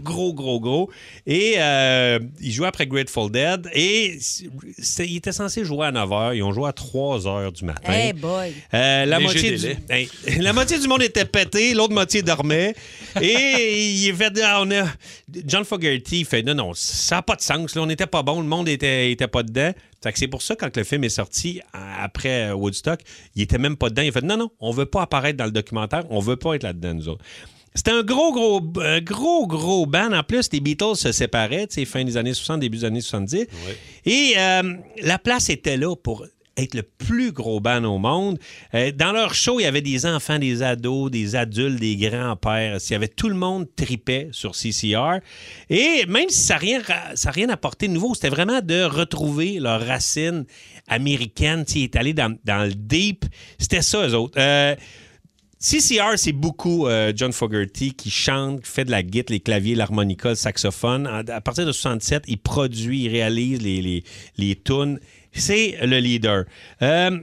Et ils jouaient après Grateful Dead. Et ils étaient censés jouer à 9h. Ils ont joué à 3h du matin. Hey boy! La moitié du monde était pété, l'autre moitié dormait. Et il fait... John Fogerty fait non, ça n'a pas de sens. Là. On n'était pas bon, le monde était pas dedans. Fait que c'est pour ça, quand le film est sorti après Woodstock, il était même pas dedans. Il a fait non, on veut pas apparaître dans le documentaire, on veut pas être là-dedans, nous autres. C'était un gros band. En plus, les Beatles se séparaient, fin des années 60, début des années 70. Ouais. Et la place était là pour être le plus gros band au monde. Dans leur show, il y avait des enfants, des ados, des adultes, des grands-pères. Il y avait tout le monde tripait sur CCR. Et même si ça n'a rien apporté de nouveau, c'était vraiment de retrouver leurs racines américaines. Ils étaient allés dans le deep. C'était ça, eux autres. CCR, c'est beaucoup John Fogerty qui chante, qui fait de la guitare, les claviers, l'harmonica, le saxophone. À partir de 67, il produit, il réalise les tunes. C'est le leader. En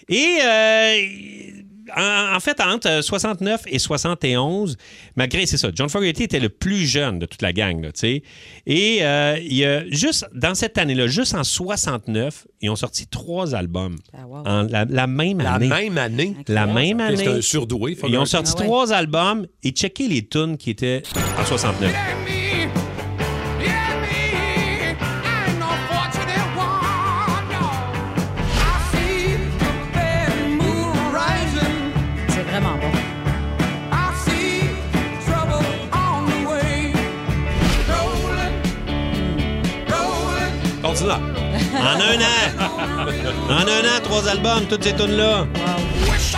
fait, entre 69 et 71, malgré, c'est ça, John Fogerty était le plus jeune de toute la gang, là, tu sais. Et il y a juste, dans cette année-là, juste en 69, ils ont sorti 3 albums. Ah, wow. La même année. La même année. C'est un surdoué. Ils ont sorti 3 albums et checké les tunes qui étaient en 69. En un an, 3 albums, toutes ces tunes-là. Wow. Ça,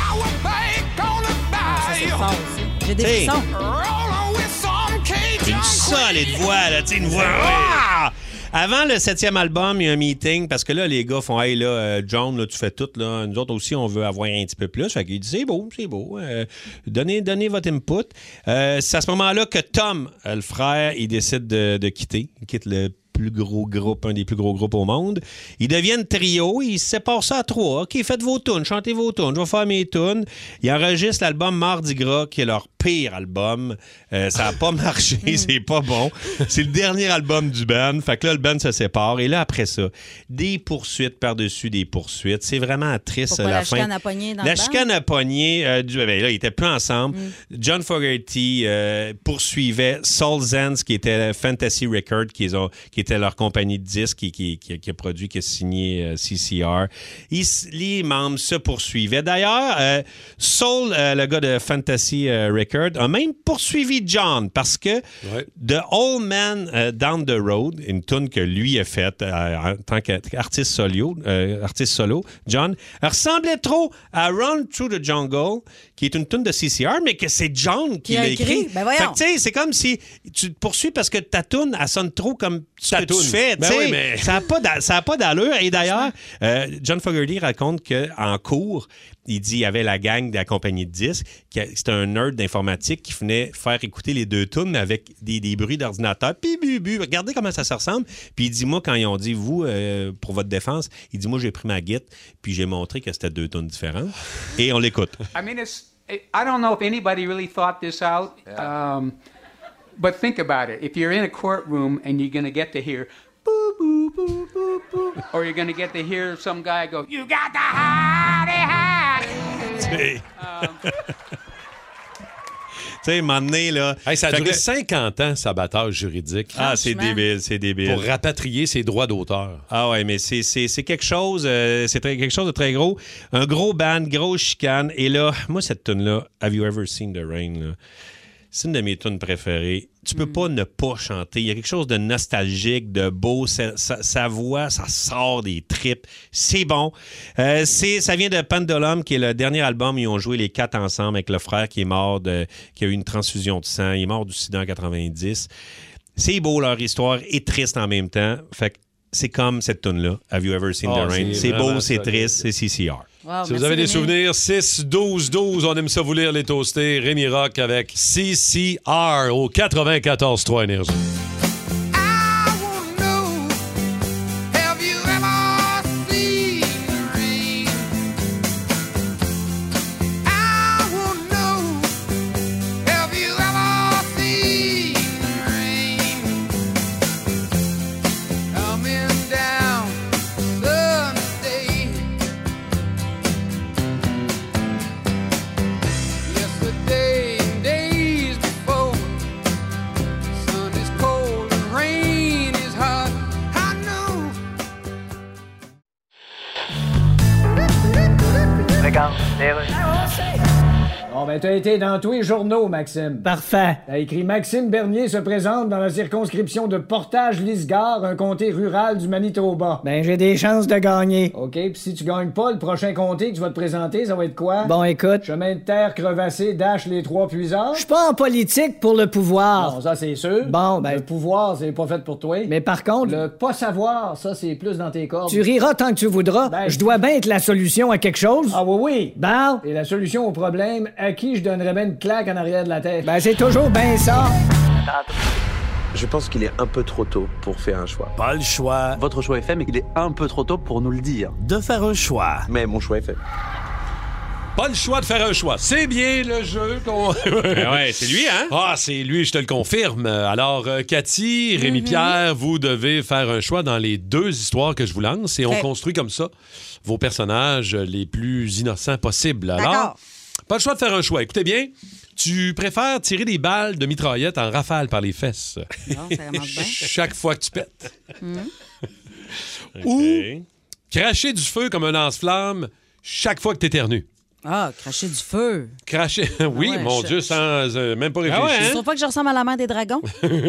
c'est fort aussi. J'ai des frissons. Une solide voix, là, tu sais, une voix. Avant le 7e album, il y a un meeting parce que là, les gars font « Hey, là, John, là, tu fais tout. Là. Nous autres aussi, on veut avoir un petit peu plus. » Fait qu'il dit « C'est beau. Donnez votre input. » C'est à ce moment-là que Tom, le frère, il décide de quitter. Il quitte le plus gros groupe, un des plus gros groupes au monde. Ils deviennent trio, ils se séparent ça à 3. OK, faites vos tunes, chantez vos tunes, je vais faire mes tunes. Ils enregistrent l'album Mardi Gras, qui est leur pire album. Ça n'a pas marché, c'est pas bon. C'est le dernier album du band. Fait que là, le band se sépare. Et là, après ça, des poursuites par-dessus des poursuites. C'est vraiment triste. Pourquoi la chicane à poignée dans la le band? chicane à poignée, là, ils étaient plus ensemble. John Fogerty poursuivait Soul Zenz, qui était Fantasy Records, qui était leur compagnie de disques qui a produit, qui a signé CCR. Les membres se poursuivaient. D'ailleurs, Soul, le gars de Fantasy Records, a même poursuivi John parce que The Old Man Down the Road, une tune que lui a faite en tant qu'artiste solo, John, elle ressemblait trop à Run Through the Jungle, qui est une tune de CCR, mais que c'est John qui l'a écrit. Ben voyons. Fait que, tu sais, c'est comme si tu te poursuis parce que ta tune, elle sonne trop comme ce que tu fais. Ben oui, mais... Ça n'a pas d'allure. Et d'ailleurs, John Fogerty raconte qu'en cours, il dit qu'il y avait la gang de la compagnie de disques, c'était un nerd d'informatique qui venait faire écouter les deux tunes avec des bruits d'ordinateur. Puis, regardez comment ça se ressemble. Puis il dit, moi, quand ils ont dit, vous, pour votre défense, il dit, moi, j'ai pris ma guitare, puis j'ai montré que c'était deux tunes différentes. Et on l'écoute. I mean, I don't know if anybody really thought this out, but think about it. If you're in a courtroom and you're going to get to hear boo, boo, boo, boo, boo, or you're going to get to hear some guy go, you got the hottie, hottie. Tu sais, un moment donné, là... Hey, ça a duré 50 ans, sa bataille juridique. Ah, c'est débile. Pour rapatrier ses droits d'auteur. Ah ouais, mais c'est quelque chose... quelque chose de très gros. Un gros band, grosse chicane. Et là, moi, cette tune-là, Have You Ever Seen the Rain, là, c'est une de mes tunes préférées. Tu peux pas ne pas chanter. Il y a quelque chose de nostalgique, de beau. Sa voix, ça sort des tripes. C'est bon. Ça vient de Pendulum, qui est le dernier album. Ils ont joué les 4 ensemble avec le frère qui est mort, qui a eu une transfusion de sang. Il est mort du sida en 90. C'est beau, leur histoire, et triste en même temps. Fait que c'est comme cette tune-là, Have You Ever Seen the Rain? C'est beau, c'est triste, c'est CCR. Wow, si vous avez des souvenirs, 6-12-12, on aime ça vous lire les toastés. Rémi Rock avec CCR au 94.3 Énergie. Bon, ben, t'as été dans tous les journaux, Maxime. Parfait. T'as écrit Maxime Bernier se présente dans la circonscription de Portage-Lisgar, un comté rural du Manitoba. Ben, j'ai des chances de gagner. OK, puis si tu gagnes pas, le prochain comté que tu vas te présenter, ça va être quoi? Bon, écoute. Chemin de terre crevassé, dash les 3 puisards? Je suis pas en politique pour le pouvoir. Non, ça, c'est sûr. Bon, ben. Le pouvoir, c'est pas fait pour toi. Mais par contre. Le pas savoir, ça, c'est plus dans tes cordes. Tu riras tant que tu voudras. Ben, je dois bien être la solution à quelque chose. Ah, oui. Bon. Et la solution au problème, à qui je donnerais bien une claque en arrière de la tête? Ben, c'est toujours bien ça. Je pense qu'il est un peu trop tôt pour faire un choix. Pas le choix. Votre choix est fait, mais il est un peu trop tôt pour nous le dire. De faire un choix. Mais mon choix est fait. Pas le choix de faire un choix. C'est bien le jeu qu'on... ouais, c'est lui, hein? Ah, c'est lui, je te le confirme. Alors, Cathy, Rémi-Pierre, vous devez faire un choix dans les 2 histoires que je vous lance et on construit comme ça vos personnages les plus innocents possibles. Alors, pas le choix de faire un choix. Écoutez bien, tu préfères tirer des balles de mitraillette en rafale par les fesses chaque fois que tu pètes. Ou cracher du feu comme un lance-flamme chaque fois que tu éternues. Ah, cracher du feu. Cracher, oui, ouais, mon Dieu, sans même pas réfléchir. Je trouve pas que je ressemble à la mère des dragons.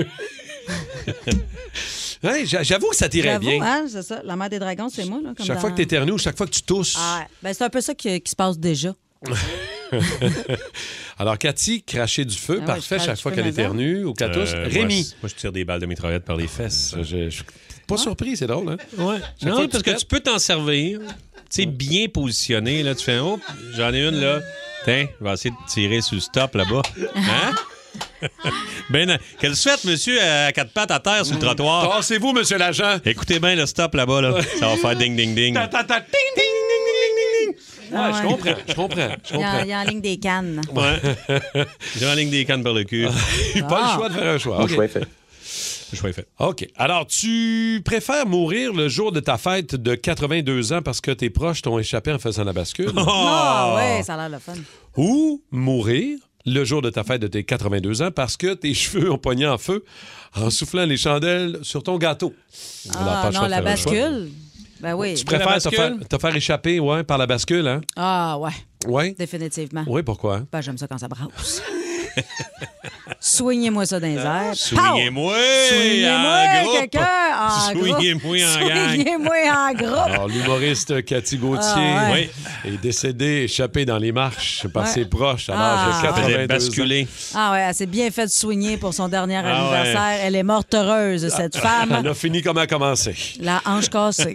Ouais, j'avoue que ça t'irait bien. Hein, c'est ça. La mère des dragons, c'est moi. Là, comme chaque fois que tu éternues ou chaque fois que tu tousses. Ah, ben c'est un peu ça qui se passe déjà. Alors, Cathy, cracher du feu, Ah ouais, parfait je chaque fois qu'elle éternue ou qu'elle tousse. Rémi. Moi, je tire des balles de mitraillette par les fesses. Je suis pas surpris, c'est drôle, hein? Ouais. Chaque Non, fois parce tu que tu peux t'en servir. Tu sais, bien positionné. Là, tu fais, oh, j'en ai une là. Tiens, je vais essayer de tirer sur le stop là-bas. Hein? Ben, qu'elle se fait, monsieur, à quatre pattes à terre sur le trottoir. Tassez-vous, monsieur l'agent. Écoutez bien le stop là-bas, là. Ça va faire ding, ding, ding. Ding, ding, ding, ding. Ouais, je comprends. Il y a en ligne des cannes. Ouais. J'ai en ligne des cannes par le cul. Pas le choix de faire un choix. Mon choix est fait. Le choix est fait. OK. Alors, tu préfères mourir le jour de ta fête de 82 ans parce que tes proches t'ont échappé en faisant la bascule? Ah, ouais, ça a l'air le fun. Ou mourir le jour de ta fête de tes 82 ans parce que tes cheveux ont pogné en feu en soufflant les chandelles sur ton gâteau? Ah, non, la bascule. Ben oui. Tu préfères te faire échapper par la bascule, hein? Ah, ouais. Oui? Définitivement. Oui, pourquoi? Ben, j'aime ça quand ça brasse. Soignez-moi ça dans les airs. Soignez-moi! Soignez-moi quelqu'un en groupe. Soignez-moi en gang. Soignez-moi en groupe. Alors, l'humoriste Cathy Gauthier est décédée, échappée dans les marches par ses proches à l'âge de 82 ans. Ah ouais, elle s'est bien fait soigner pour son dernier anniversaire. Elle est morte heureuse, cette femme. Elle a fini comme elle a commencé. La hanche cassée.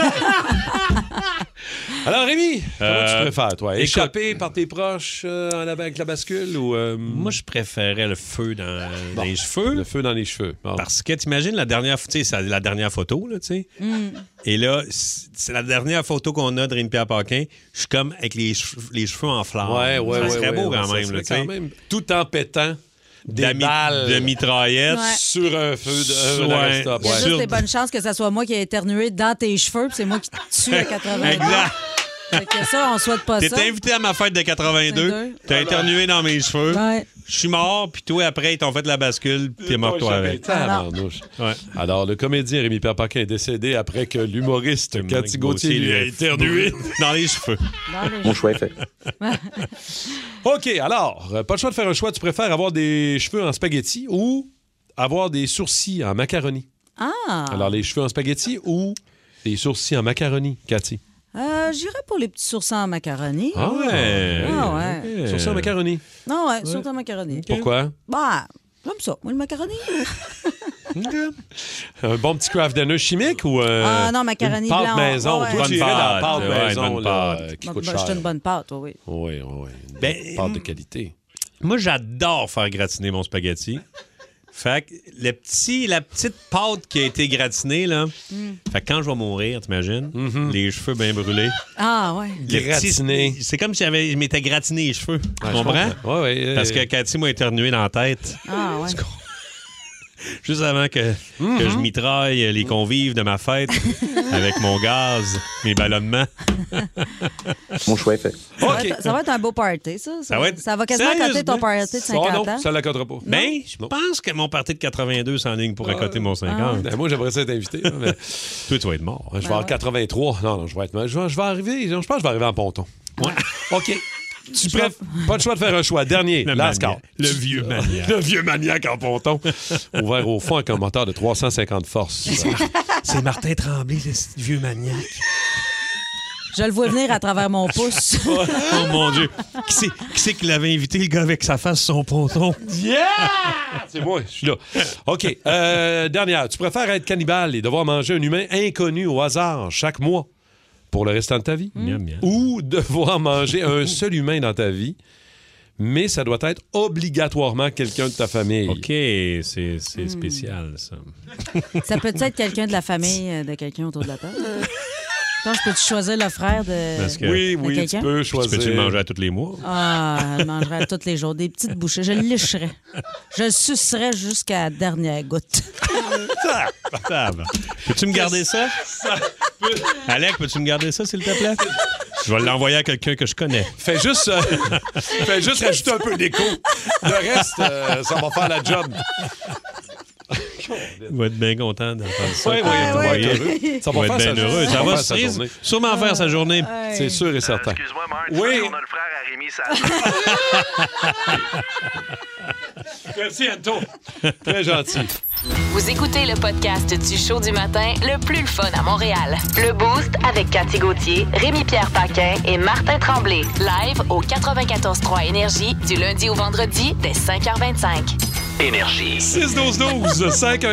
Alors, Rémi, comment tu préfères, toi? Échapper par tes proches avec la bascule ou... Moi, je préférais le feu dans les cheveux. Le feu dans les cheveux. Bon. Parce que t'imagines la dernière photo, là, tu sais. Et là, c'est la dernière photo qu'on a de Rémi-Pierre Paquin. Je suis comme avec les cheveux en fleurs. Ça serait beau quand ça même, serait là, tu sais. quand même. Tout en pétant des balles de mitraillette sur un feu de Il y a juste des bonnes chances que ça soit moi qui ai éternué dans tes cheveux, puis c'est moi qui te tue à 80 ans. Exact. Fait que ça, on souhaite pas ça. T'es invité à ma fête de 82. T'as éternué dans mes cheveux. Ouais. Je suis mort, puis toi, après, ils t'ont fait la bascule, puis t'es mort toi avec. Alors, le comédien Rémi-Pierre Paquin est décédé après que l'humoriste Cathy Gauthier lui a éternué dans les cheveux. Mon choix est fait. OK, alors, pas le choix de faire un choix. Tu préfères avoir des cheveux en spaghetti ou avoir des sourcils en macaroni? Ah! Alors, les cheveux en spaghetti ou des sourcils en macaroni, Cathy? J'irais pour les petits sourcils en macaroni. Ah ouais? Ah ouais. Sourcils en macaroni? Non, ouais, sourcils en macaroni. Pourquoi? Bah, j'aime ça. Moi, le macaroni. Un bon petit craft dinner chimique ou non, macaroni une pâte blanc. maison? Ouais. Toi, tu irais dans la pâte Ouais, maison bonne là, pâte. qui coûte cher. J'étais une bonne pâte, oui. Oui. Une pâte de qualité. Moi, j'adore faire gratiner mon spaghetti. Fait que la petite pâte qui a été gratinée, là. Fait que quand je vais mourir, t'imagines? Les cheveux bien brûlés. Ah, ouais. Gratiné. C'est comme si je m'étais gratiné les cheveux. Tu comprends? Oui. Parce que Cathy m'a éternué dans la tête. Ah, ouais. Juste avant que je mitraille les convives de ma fête avec mon gaz, mes ballonnements. Mon choix est fait. Ça va être un beau party, ça. Ça va quasiment Sérieusement? coter ton party de 50 ans. Ça ne l'accordera pas. Mais je pense que mon party de 82 s'enligne pour accoter mon 50. Ben, moi, j'aimerais ça être invité. Mais... Toi, tu vas être mort. Je vais avoir 83. Non, je vais être mort. Je vais arriver. Je pense que je vais arriver en ponton. Ouais. OK. Pas le choix de faire un choix. Dernier, Lascar. Le vieux maniaque. Le vieux maniaque en ponton. Ouvert au fond avec un moteur de 350 forces. C'est Martin Tremblay, le vieux maniaque. Je le vois venir à travers mon pouce. Oh mon Dieu. Qui c'est qui l'avait invité, le gars avec sa face sur son ponton? Yeah! C'est moi, je suis là. OK. Dernière. Tu préfères être cannibale et devoir manger un humain inconnu au hasard chaque mois pour le restant de ta vie? Ou devoir manger un seul humain dans ta vie, mais ça doit être obligatoirement quelqu'un de ta famille? OK, c'est spécial, ça. Ça peut être quelqu'un de la famille de quelqu'un autour de la table? Donc, je peux-tu choisir le frère de Oui, quelqu'un? tu peux choisir. Peux-tu le manger à tous les mois? Ah, je mangerais tous les jours. Des petites bouchées. Je le licherais. Je le sucerais jusqu'à la dernière goutte. Peux-tu me garder ça? Alec, peux-tu me garder ça, s'il te plaît? Je vais l'envoyer à quelqu'un que je connais. Fais juste rajouter un peu d'écho. Le reste, ça va faire la job. Il va être bien content d'entendre ça. Oui, ça va être bien heureux. Ça va sûrement faire sa journée. C'est sûr et certain. Excuse-moi, Marc. Oui. On a le frère à Rémi. Merci, Anto. Très gentil. Vous écoutez le podcast du show du matin le plus le fun à Montréal. Le Boost avec Cathy Gauthier, Rémi-Pierre Paquin et Martin Tremblay. Live au 94.3 Énergie du lundi au vendredi dès 5h25. Énergie. 6-12-12,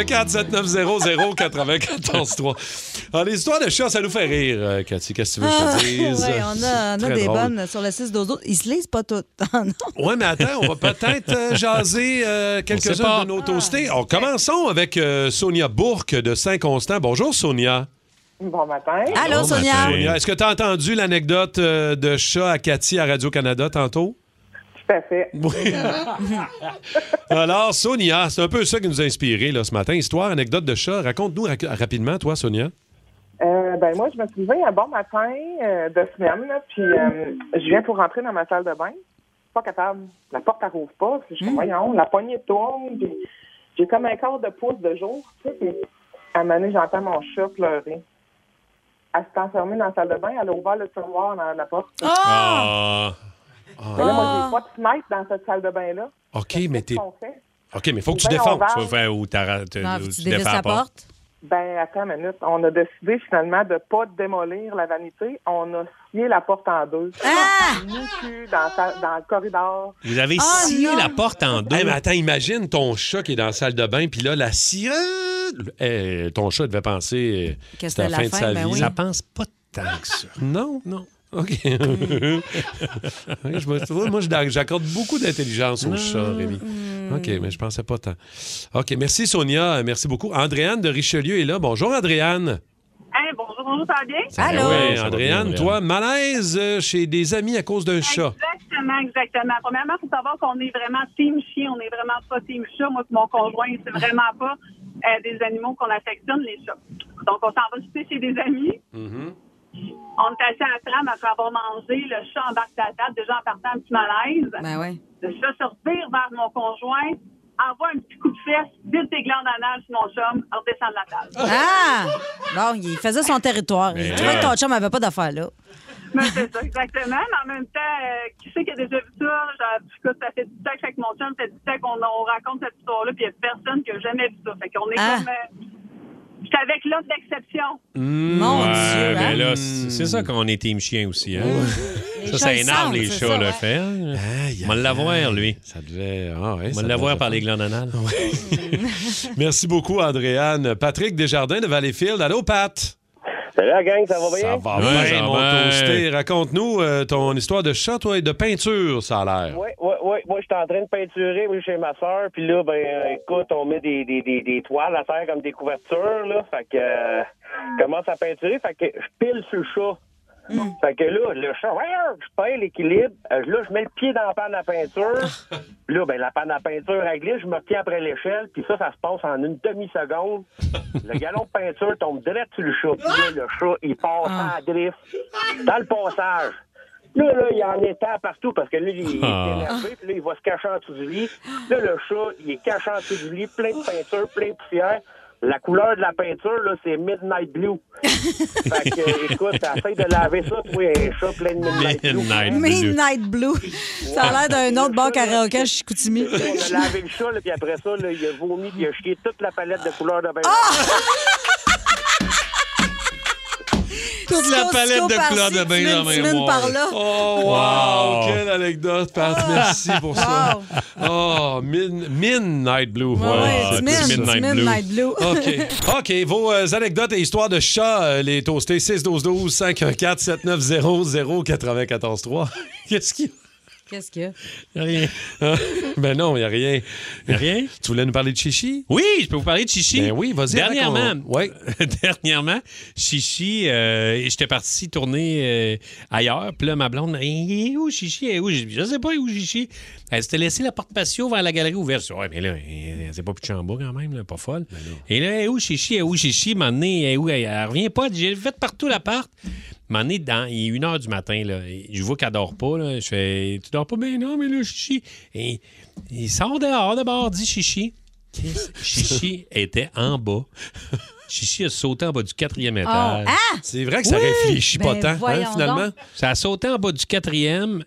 514-7900-943. Alors, les histoires de chats, ça nous fait rire, Cathy. Qu'est-ce que tu veux que je te dise? Oui, on a des drôle. bonnes sur le 6-12-12. Ils se lisent pas toutes. Oui, mais attends, on va peut-être jaser quelques-uns de nos toastés. Commençons avec Sonia Bourque de Saint-Constant. Bonjour, Sonia. Bon matin. Allô, Sonia. Sonia, est-ce que tu as entendu l'anecdote de chat à Cathy à Radio-Canada tantôt? Tout à fait. Oui. Alors, Sonia, c'est un peu ça qui nous a inspiré là, ce matin. Histoire, anecdote de chat. Raconte-nous rapidement, toi, Sonia. Moi, je me suis levée un bon matin de semaine, là, puis je viens pour rentrer dans ma salle de bain. Pas capable. La porte, elle rouvre pas. Je suis voyons, la poignée tourne, puis j'ai comme un quart de pouce de jour, tu sais, puis à un moment donné, j'entends mon chat pleurer. Elle s'est enfermée dans la salle de bain, elle a ouvert le tiroir dans la porte. Mais là, moi, j'ai pas de fenêtre dans cette salle de bain-là. OK, mais t'es... Qu'est-ce qu'on fait? OK, mais il faut que tu Ben, défendes. on va- Tu vas faire où tu dévisses la porte? Ben, attends une minute. On a décidé finalement de pas démolir la vanité. On a scié la porte en deux. Nu-cul dans le corridor. Vous avez scié la porte en deux. Hey, mais attends, imagine ton chat qui est dans la salle de bain, puis là, la scie... ton chat devait penser Que c'était la fin de sa vie. oui. Ça pense pas tant que ça. Non. OK. Moi, j'accorde beaucoup d'intelligence au chat, Rémi. OK, mais je pensais pas tant. OK, merci, Sonia. Merci beaucoup. Andréane de Richelieu est là. Bonjour, Andréane. Hey, bonjour, ça va bien? Allô? Oui, Andréane, toi, malaise chez des amis à cause d'un chat. Exactement. Premièrement, il faut savoir qu'on est vraiment team chien, on n'est vraiment pas team chat. Moi et mon conjoint, c'est vraiment pas des animaux qu'on affectionne, les chats. Donc, on s'en va souper chez des amis. On est assis à la table après avoir mangé. Le chat embarque à la table, déjà en partant un petit malaise. Ben ouais. Le chat se revire vers mon conjoint, envoie un petit coup de fesse, vide tes glandes anales sur mon chum, redescend de la table. Bon, il faisait son territoire. Il trouvait que ton chum n'avait pas d'affaires là. Mais c'est ça, exactement. Mais en même temps, qui c'est qui a déjà vu ça? Écoute, ça fait du temps que avec mon chum, ça fait du temps qu'on raconte cette histoire-là, puis il n'y a personne qui a jamais vu ça. Fait qu'on est comme... J'étais avec l'homme d'exception. Mon Dieu, ben là, c'est ça qu'on est team chien aussi. Hein? Ça énerve les chats, le fait. On va l'avoir, lui. Ça devait... On va l'avoir par les glandes anales. Merci beaucoup, Andréane. Patrick Desjardins de Valleyfield. Allô, Pat? Salut la gang, ça va bien? Ça va bien, mon toasté. Raconte-nous ton histoire de chat, toi, et de peinture, ça a l'air. Oui. Moi, j'étais en train de peinturer chez ma soeur. Puis là, écoute, on met des toiles à terre comme des couvertures, là. Fait que je commence à peinturer. Fait que je pile sur le chat. Fait que là, le chat, je perds l'équilibre. Là, je mets le pied dans la panne à peinture. Puis là, la panne à peinture, elle glisse. Je me tiens après l'échelle. Puis ça se passe en une demi-seconde. Le galon de peinture tombe direct sur le chat. Puis là, le chat, il passe en drift dans le passage. Là, il en étend partout parce que là, il est énervé. Puis là, il va se cacher en dessous du lit. Là, le chat, il est caché en dessous du lit, plein de peinture, plein de poussière. La couleur de la peinture, là, c'est Midnight Blue. Fait que, écoute, essaye de laver ça, toi, un chat plein de Midnight Blue. Ça a l'air d'un autre bar karaoké à Chicoutimi. On a lavé le chat, là, puis après ça, là, il a vomi, puis il a chié toute la palette de couleurs de peinture. Toute la palette de couleurs de bain dans mes mémoire. Oh, wow! Quelle anecdote, Pat. Merci pour ça. Oh, Midnight Blue. Ouais, Midnight Blue. OK, vos anecdotes et histoires de chats, les toastés 612-12-514-7900-943. Qu'est-ce qu'il y a? Qu'est-ce qu'il y a? Il n'y a rien. Ben non, il n'y a rien. Il n'y a rien? Tu voulais nous parler de Chichi? Oui, je peux vous parler de Chichi. Ben oui, vas-y. Dernièrement, Chichi, j'étais parti tourner ailleurs. Puis là, ma blonde, il est où Chichi? Il est où? Je sais pas où Chichi. Elle s'était laissé la porte patio vers la galerie ouverte. Ouais, mais là, c'est pas plus de chamba quand même, là, pas folle. Et là, elle est où Chichi? Elle est où Chichi? Elle est où? Elle revient pas. J'ai fait partout l'appart. Il est 1h du matin, là. Je vois qu'elle dort pas, là. Je fais, tu dors pas? Ben non, mais là, Chichi. Et il sort dehors, d'abord, dit Chichi. Chichi était en bas. Chichi a sauté en bas du 4e étage. C'est vrai que ça réfléchit pas tant, finalement. Ça a sauté en bas du 4e.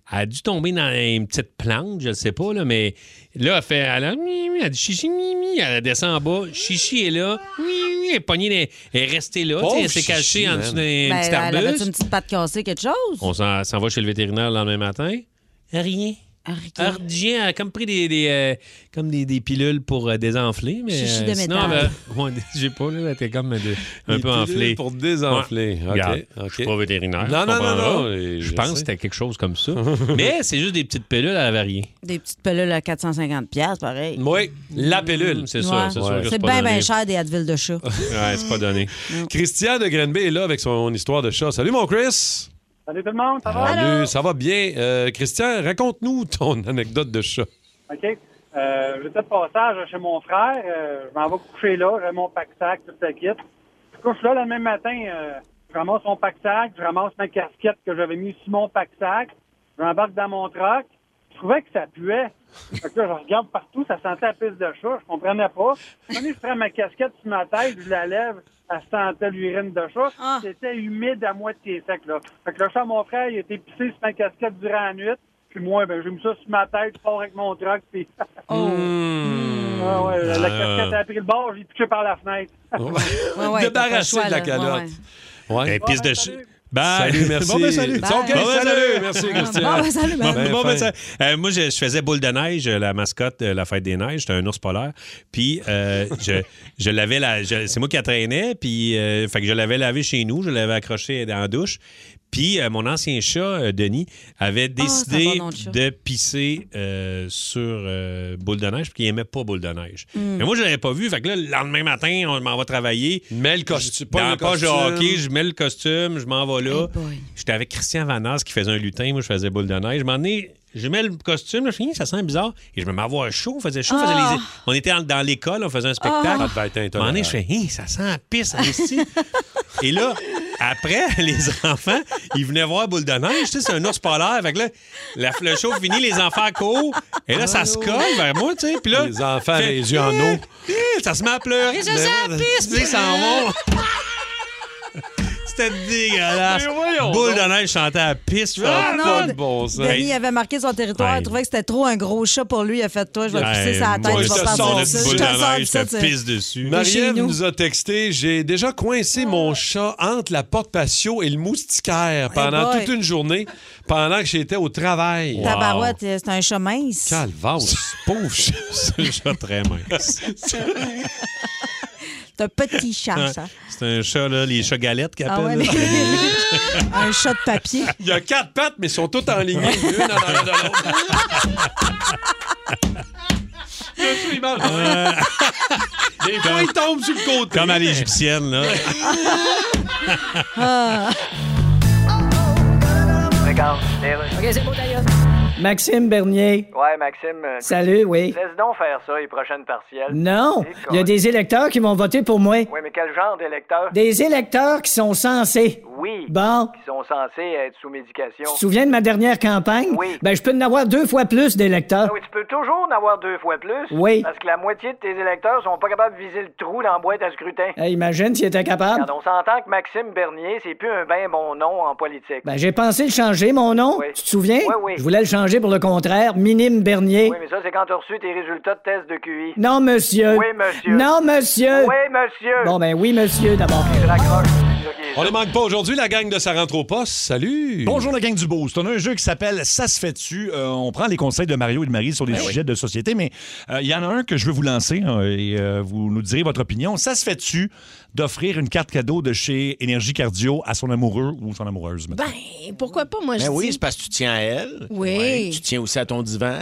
Elle a dû tomber dans une petite plante, je ne sais pas, là, mais là, elle a dit chichi, mimi, elle descend en bas, chichi est là, elle est pognée, elle est restée là, elle s'est cachée en dessous d'un petit arbuste. Elle avait une petite patte cassée, quelque chose? On s'en va chez le vétérinaire le lendemain matin. Rien. Rien. Elle a comme pris des pilules pour désenfler. Mais chichi de sinon, métal. j'ai pas, là, elle était comme un peu enflée. Pour désenfler. Ouais. Regarde, je suis pas vétérinaire. Non. Je pense que c'était quelque chose comme ça. Mais c'est juste des petites pilules, elle avait rien. Des petites pilules à 450$, pareil. Oui, la pilule. C'est ça. C'est sûr que c'est pas bien donné. cher des Advil de chat. Ouais, c'est pas donné. Christian de Grenby est là avec son histoire de chat. Salut, mon Chris. Salut tout le monde, ça va? Salut, ça va bien. Christian, raconte-nous ton anecdote de chat. OK. J'étais de passage chez mon frère. Je m'en vais coucher là. J'ai mon pack-sac, tout le kit. Je couche là le même matin. Je ramasse mon pack-sac. Je ramasse ma casquette que j'avais mis sur mon pack-sac. Je m'embarque dans mon truck. Je trouvais que ça puait. Fait que là, je regarde partout. Ça sentait la piste de chat. Je comprenais pas. Je prends ma casquette sur ma tête. Je la lève. Elle sentait l'urine de chat. C'était humide à moitié sec, là. Fait que le chat, mon frère, il était pissé sur ma casquette durant la nuit. Puis moi, j'ai mis ça sur ma tête, je pars avec mon truck, puis... la casquette a pris le bord, j'ai pitché par la fenêtre. Débarrassé de la calotte. Ouais. Piste de chat. Salut, merci. Bon, salut. Salut. Merci, Christian. Moi, je faisais Boule de neige, la mascotte de la Fête des Neiges. J'étais un ours polaire. Puis, je l'avais... c'est moi qui la traînais. Puis, fait que je l'avais lavé chez nous. Je l'avais accroché dans la douche. Puis, mon ancien chat, Denis, avait décidé de pisser sur Boule de neige, puis il n'aimait pas Boule de neige. Mais moi, je ne l'avais pas vu. Fait que là, le lendemain matin, on m'en va travailler. Mets le costume. Dans le poche de hockey, je mets le costume, je m'en vais là. J'étais avec Christian Vanas qui faisait un lutin. Moi, je faisais Boule de neige. Je m'en ai... Je mets le costume, là, je finis, ça sent bizarre. Et je me mets à avoir chaud, on faisait chaud. On était dans l'école, on faisait un spectacle. Ça devait être intolérable. À un moment donné, je fais, ça sent la pisse ici. Et là, après, les enfants, ils venaient voir Boule de neige. Tu sais, c'est un ours polaire. Fait que là, le show finit, les enfants courent. Et là, ça se colle vers moi, tu sais. Puis là, les enfants, les yeux en eau. Ça se met à pleurer. Ça sent la pisse. Puis ils s'en vont. C'était dégueulasse. Boule de neige chantait à la piste. Pas de bon sens. Denis avait marqué son territoire. Il trouvait que c'était trop un gros chat pour lui. Il a fait, toi, je vais pisser sa tête. Je vais te sors ça. boule de neige, je te pisse dessus. Marie-Ève nous a texté, j'ai déjà coincé mon chat entre la porte patio et le moustiquaire pendant toute une journée, pendant que j'étais au travail. Tabarouette, c'est un chat mince. Calvasse, pauvre chat. C'est un chat très mince. C'est un petit chat, ça. C'est un chat, là, les chats galettes qu'ils appellent. Un chat de papier. Il y a 4 pattes, mais ils sont toutes en ligne. Une en arrière de l'autre. Il mange. Des fois, il tombe sur le côté. Comme à l'égyptienne, là. Regarde, OK, c'est beau d'ailleurs. Maxime Bernier. Ouais, Maxime. Salut, oui. Laisse donc faire ça, les prochaines partielles. Non, il y a des électeurs qui vont voter pour moi. Oui, mais quel genre d'électeurs? Des électeurs qui sont censés. Oui. Bon. Qui sont censés être sous médication. Tu te souviens de ma dernière campagne? Oui. Ben, je peux en avoir 2 fois plus d'électeurs. Ah oui, tu peux toujours en avoir 2 fois plus. Oui. Parce que la moitié de tes électeurs sont pas capables de viser le trou dans la boîte à scrutin. Hey, imagine s'il était capable. Regarde, on s'entend que Maxime Bernier, c'est plus un ben bon nom en politique. Ben, j'ai pensé le changer, mon nom. Oui. Tu te souviens? Oui, oui. Je voulais le changer pour le contraire. Minime Bernier. Oui, mais ça, c'est quand tu as reçu tes résultats de test de QI. Non, monsieur. Oui, monsieur. Non, monsieur. Oui, monsieur. Bon, ben oui, monsieur, d'abord. Je raccroche. On ne manque pas aujourd'hui, la gang de Ça rentre au poste. Salut! Bonjour, la gang du Boost. On a un jeu qui s'appelle Ça se fait-tu. On prend les conseils de Mario et de Marie sur des sujets de société, mais il y en a un que je veux vous lancer et vous nous direz votre opinion. Ça se fait-tu d'offrir une carte cadeau de chez Énergie Cardio à son amoureux ou son amoureuse? Ben, pourquoi pas, moi, je dis. Oui, c'est parce que tu tiens à elle. Oui. Ouais, tu tiens aussi à ton divan.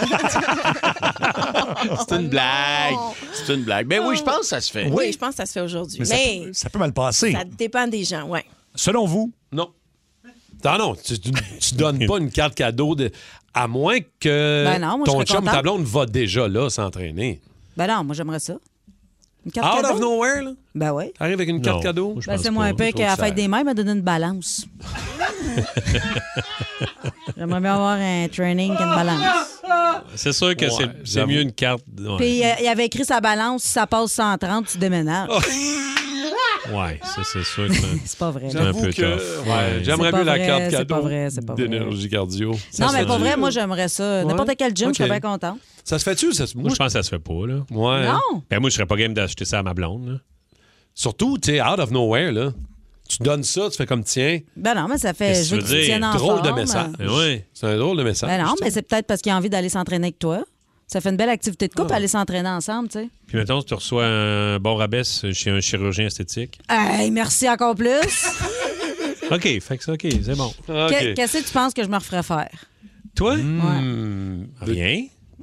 C'est une blague. C'est une blague. Ben oui, je pense que ça se fait. Oui, je pense que ça se fait aujourd'hui. Mais ça peut mal passer. ça dépend des gens, oui. Selon vous? Non. Non, tu donnes pas une carte cadeau à moins que ton chum ou ta blonde va déjà là s'entraîner. Ben non, moi, j'aimerais ça. Une carte Out cadeau? of nowhere, là? Ben oui. T'arrives avec une carte cadeau? Ben, c'est moins peu qu'à la fête des mères, m'a donné une balance. J'aimerais bien avoir un training qu'une balance. C'est sûr que c'est mieux une carte. Ouais. Puis il avait écrit sa balance, si ça passe 130, tu déménages. Ouais, ça, c'est sûr que c'est pas vrai. J'avoue un peu que tough. ouais, j'aimerais mieux la carte c'est cadeau pas vrai, c'est pas vrai. d'énergie cardio. Non, mais pour vrai, moi, j'aimerais ça. N'importe quel gym, Ok. je serais bien contente. Ça se fait-tu? Moi, je pense que ça se fait pas, là. Ouais. Non. Ben, moi, je serais pas game d'acheter ça à ma blonde, là. Surtout, tu sais, out of nowhere, là. Tu donnes ça, tu fais comme tiens. Ben non, mais ça fait. Qu'est-ce Je veux que que tu veux tu tiennes dire? en Drôle de forme. message. Oui. C'est un drôle de message. Ben non, je mais trouve. c'est peut-être parce qu'il a envie d'aller s'entraîner avec toi. Ça fait une belle activité de couple, aller s'entraîner ensemble, tu sais. Puis, mettons, tu reçois un bon rabais chez un chirurgien esthétique. Hey, merci encore plus. OK, fait que ça, OK, c'est bon. Qu'est-ce que tu penses que je me referais faire? Toi? Hmm. Rien.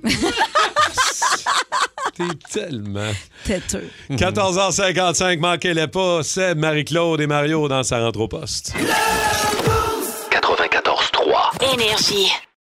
T'es tellement... Têteux. 14h55, manquez-les pas. C'est Marie-Claude et Mario dans sa rentre au poste. 94.3 Énergie.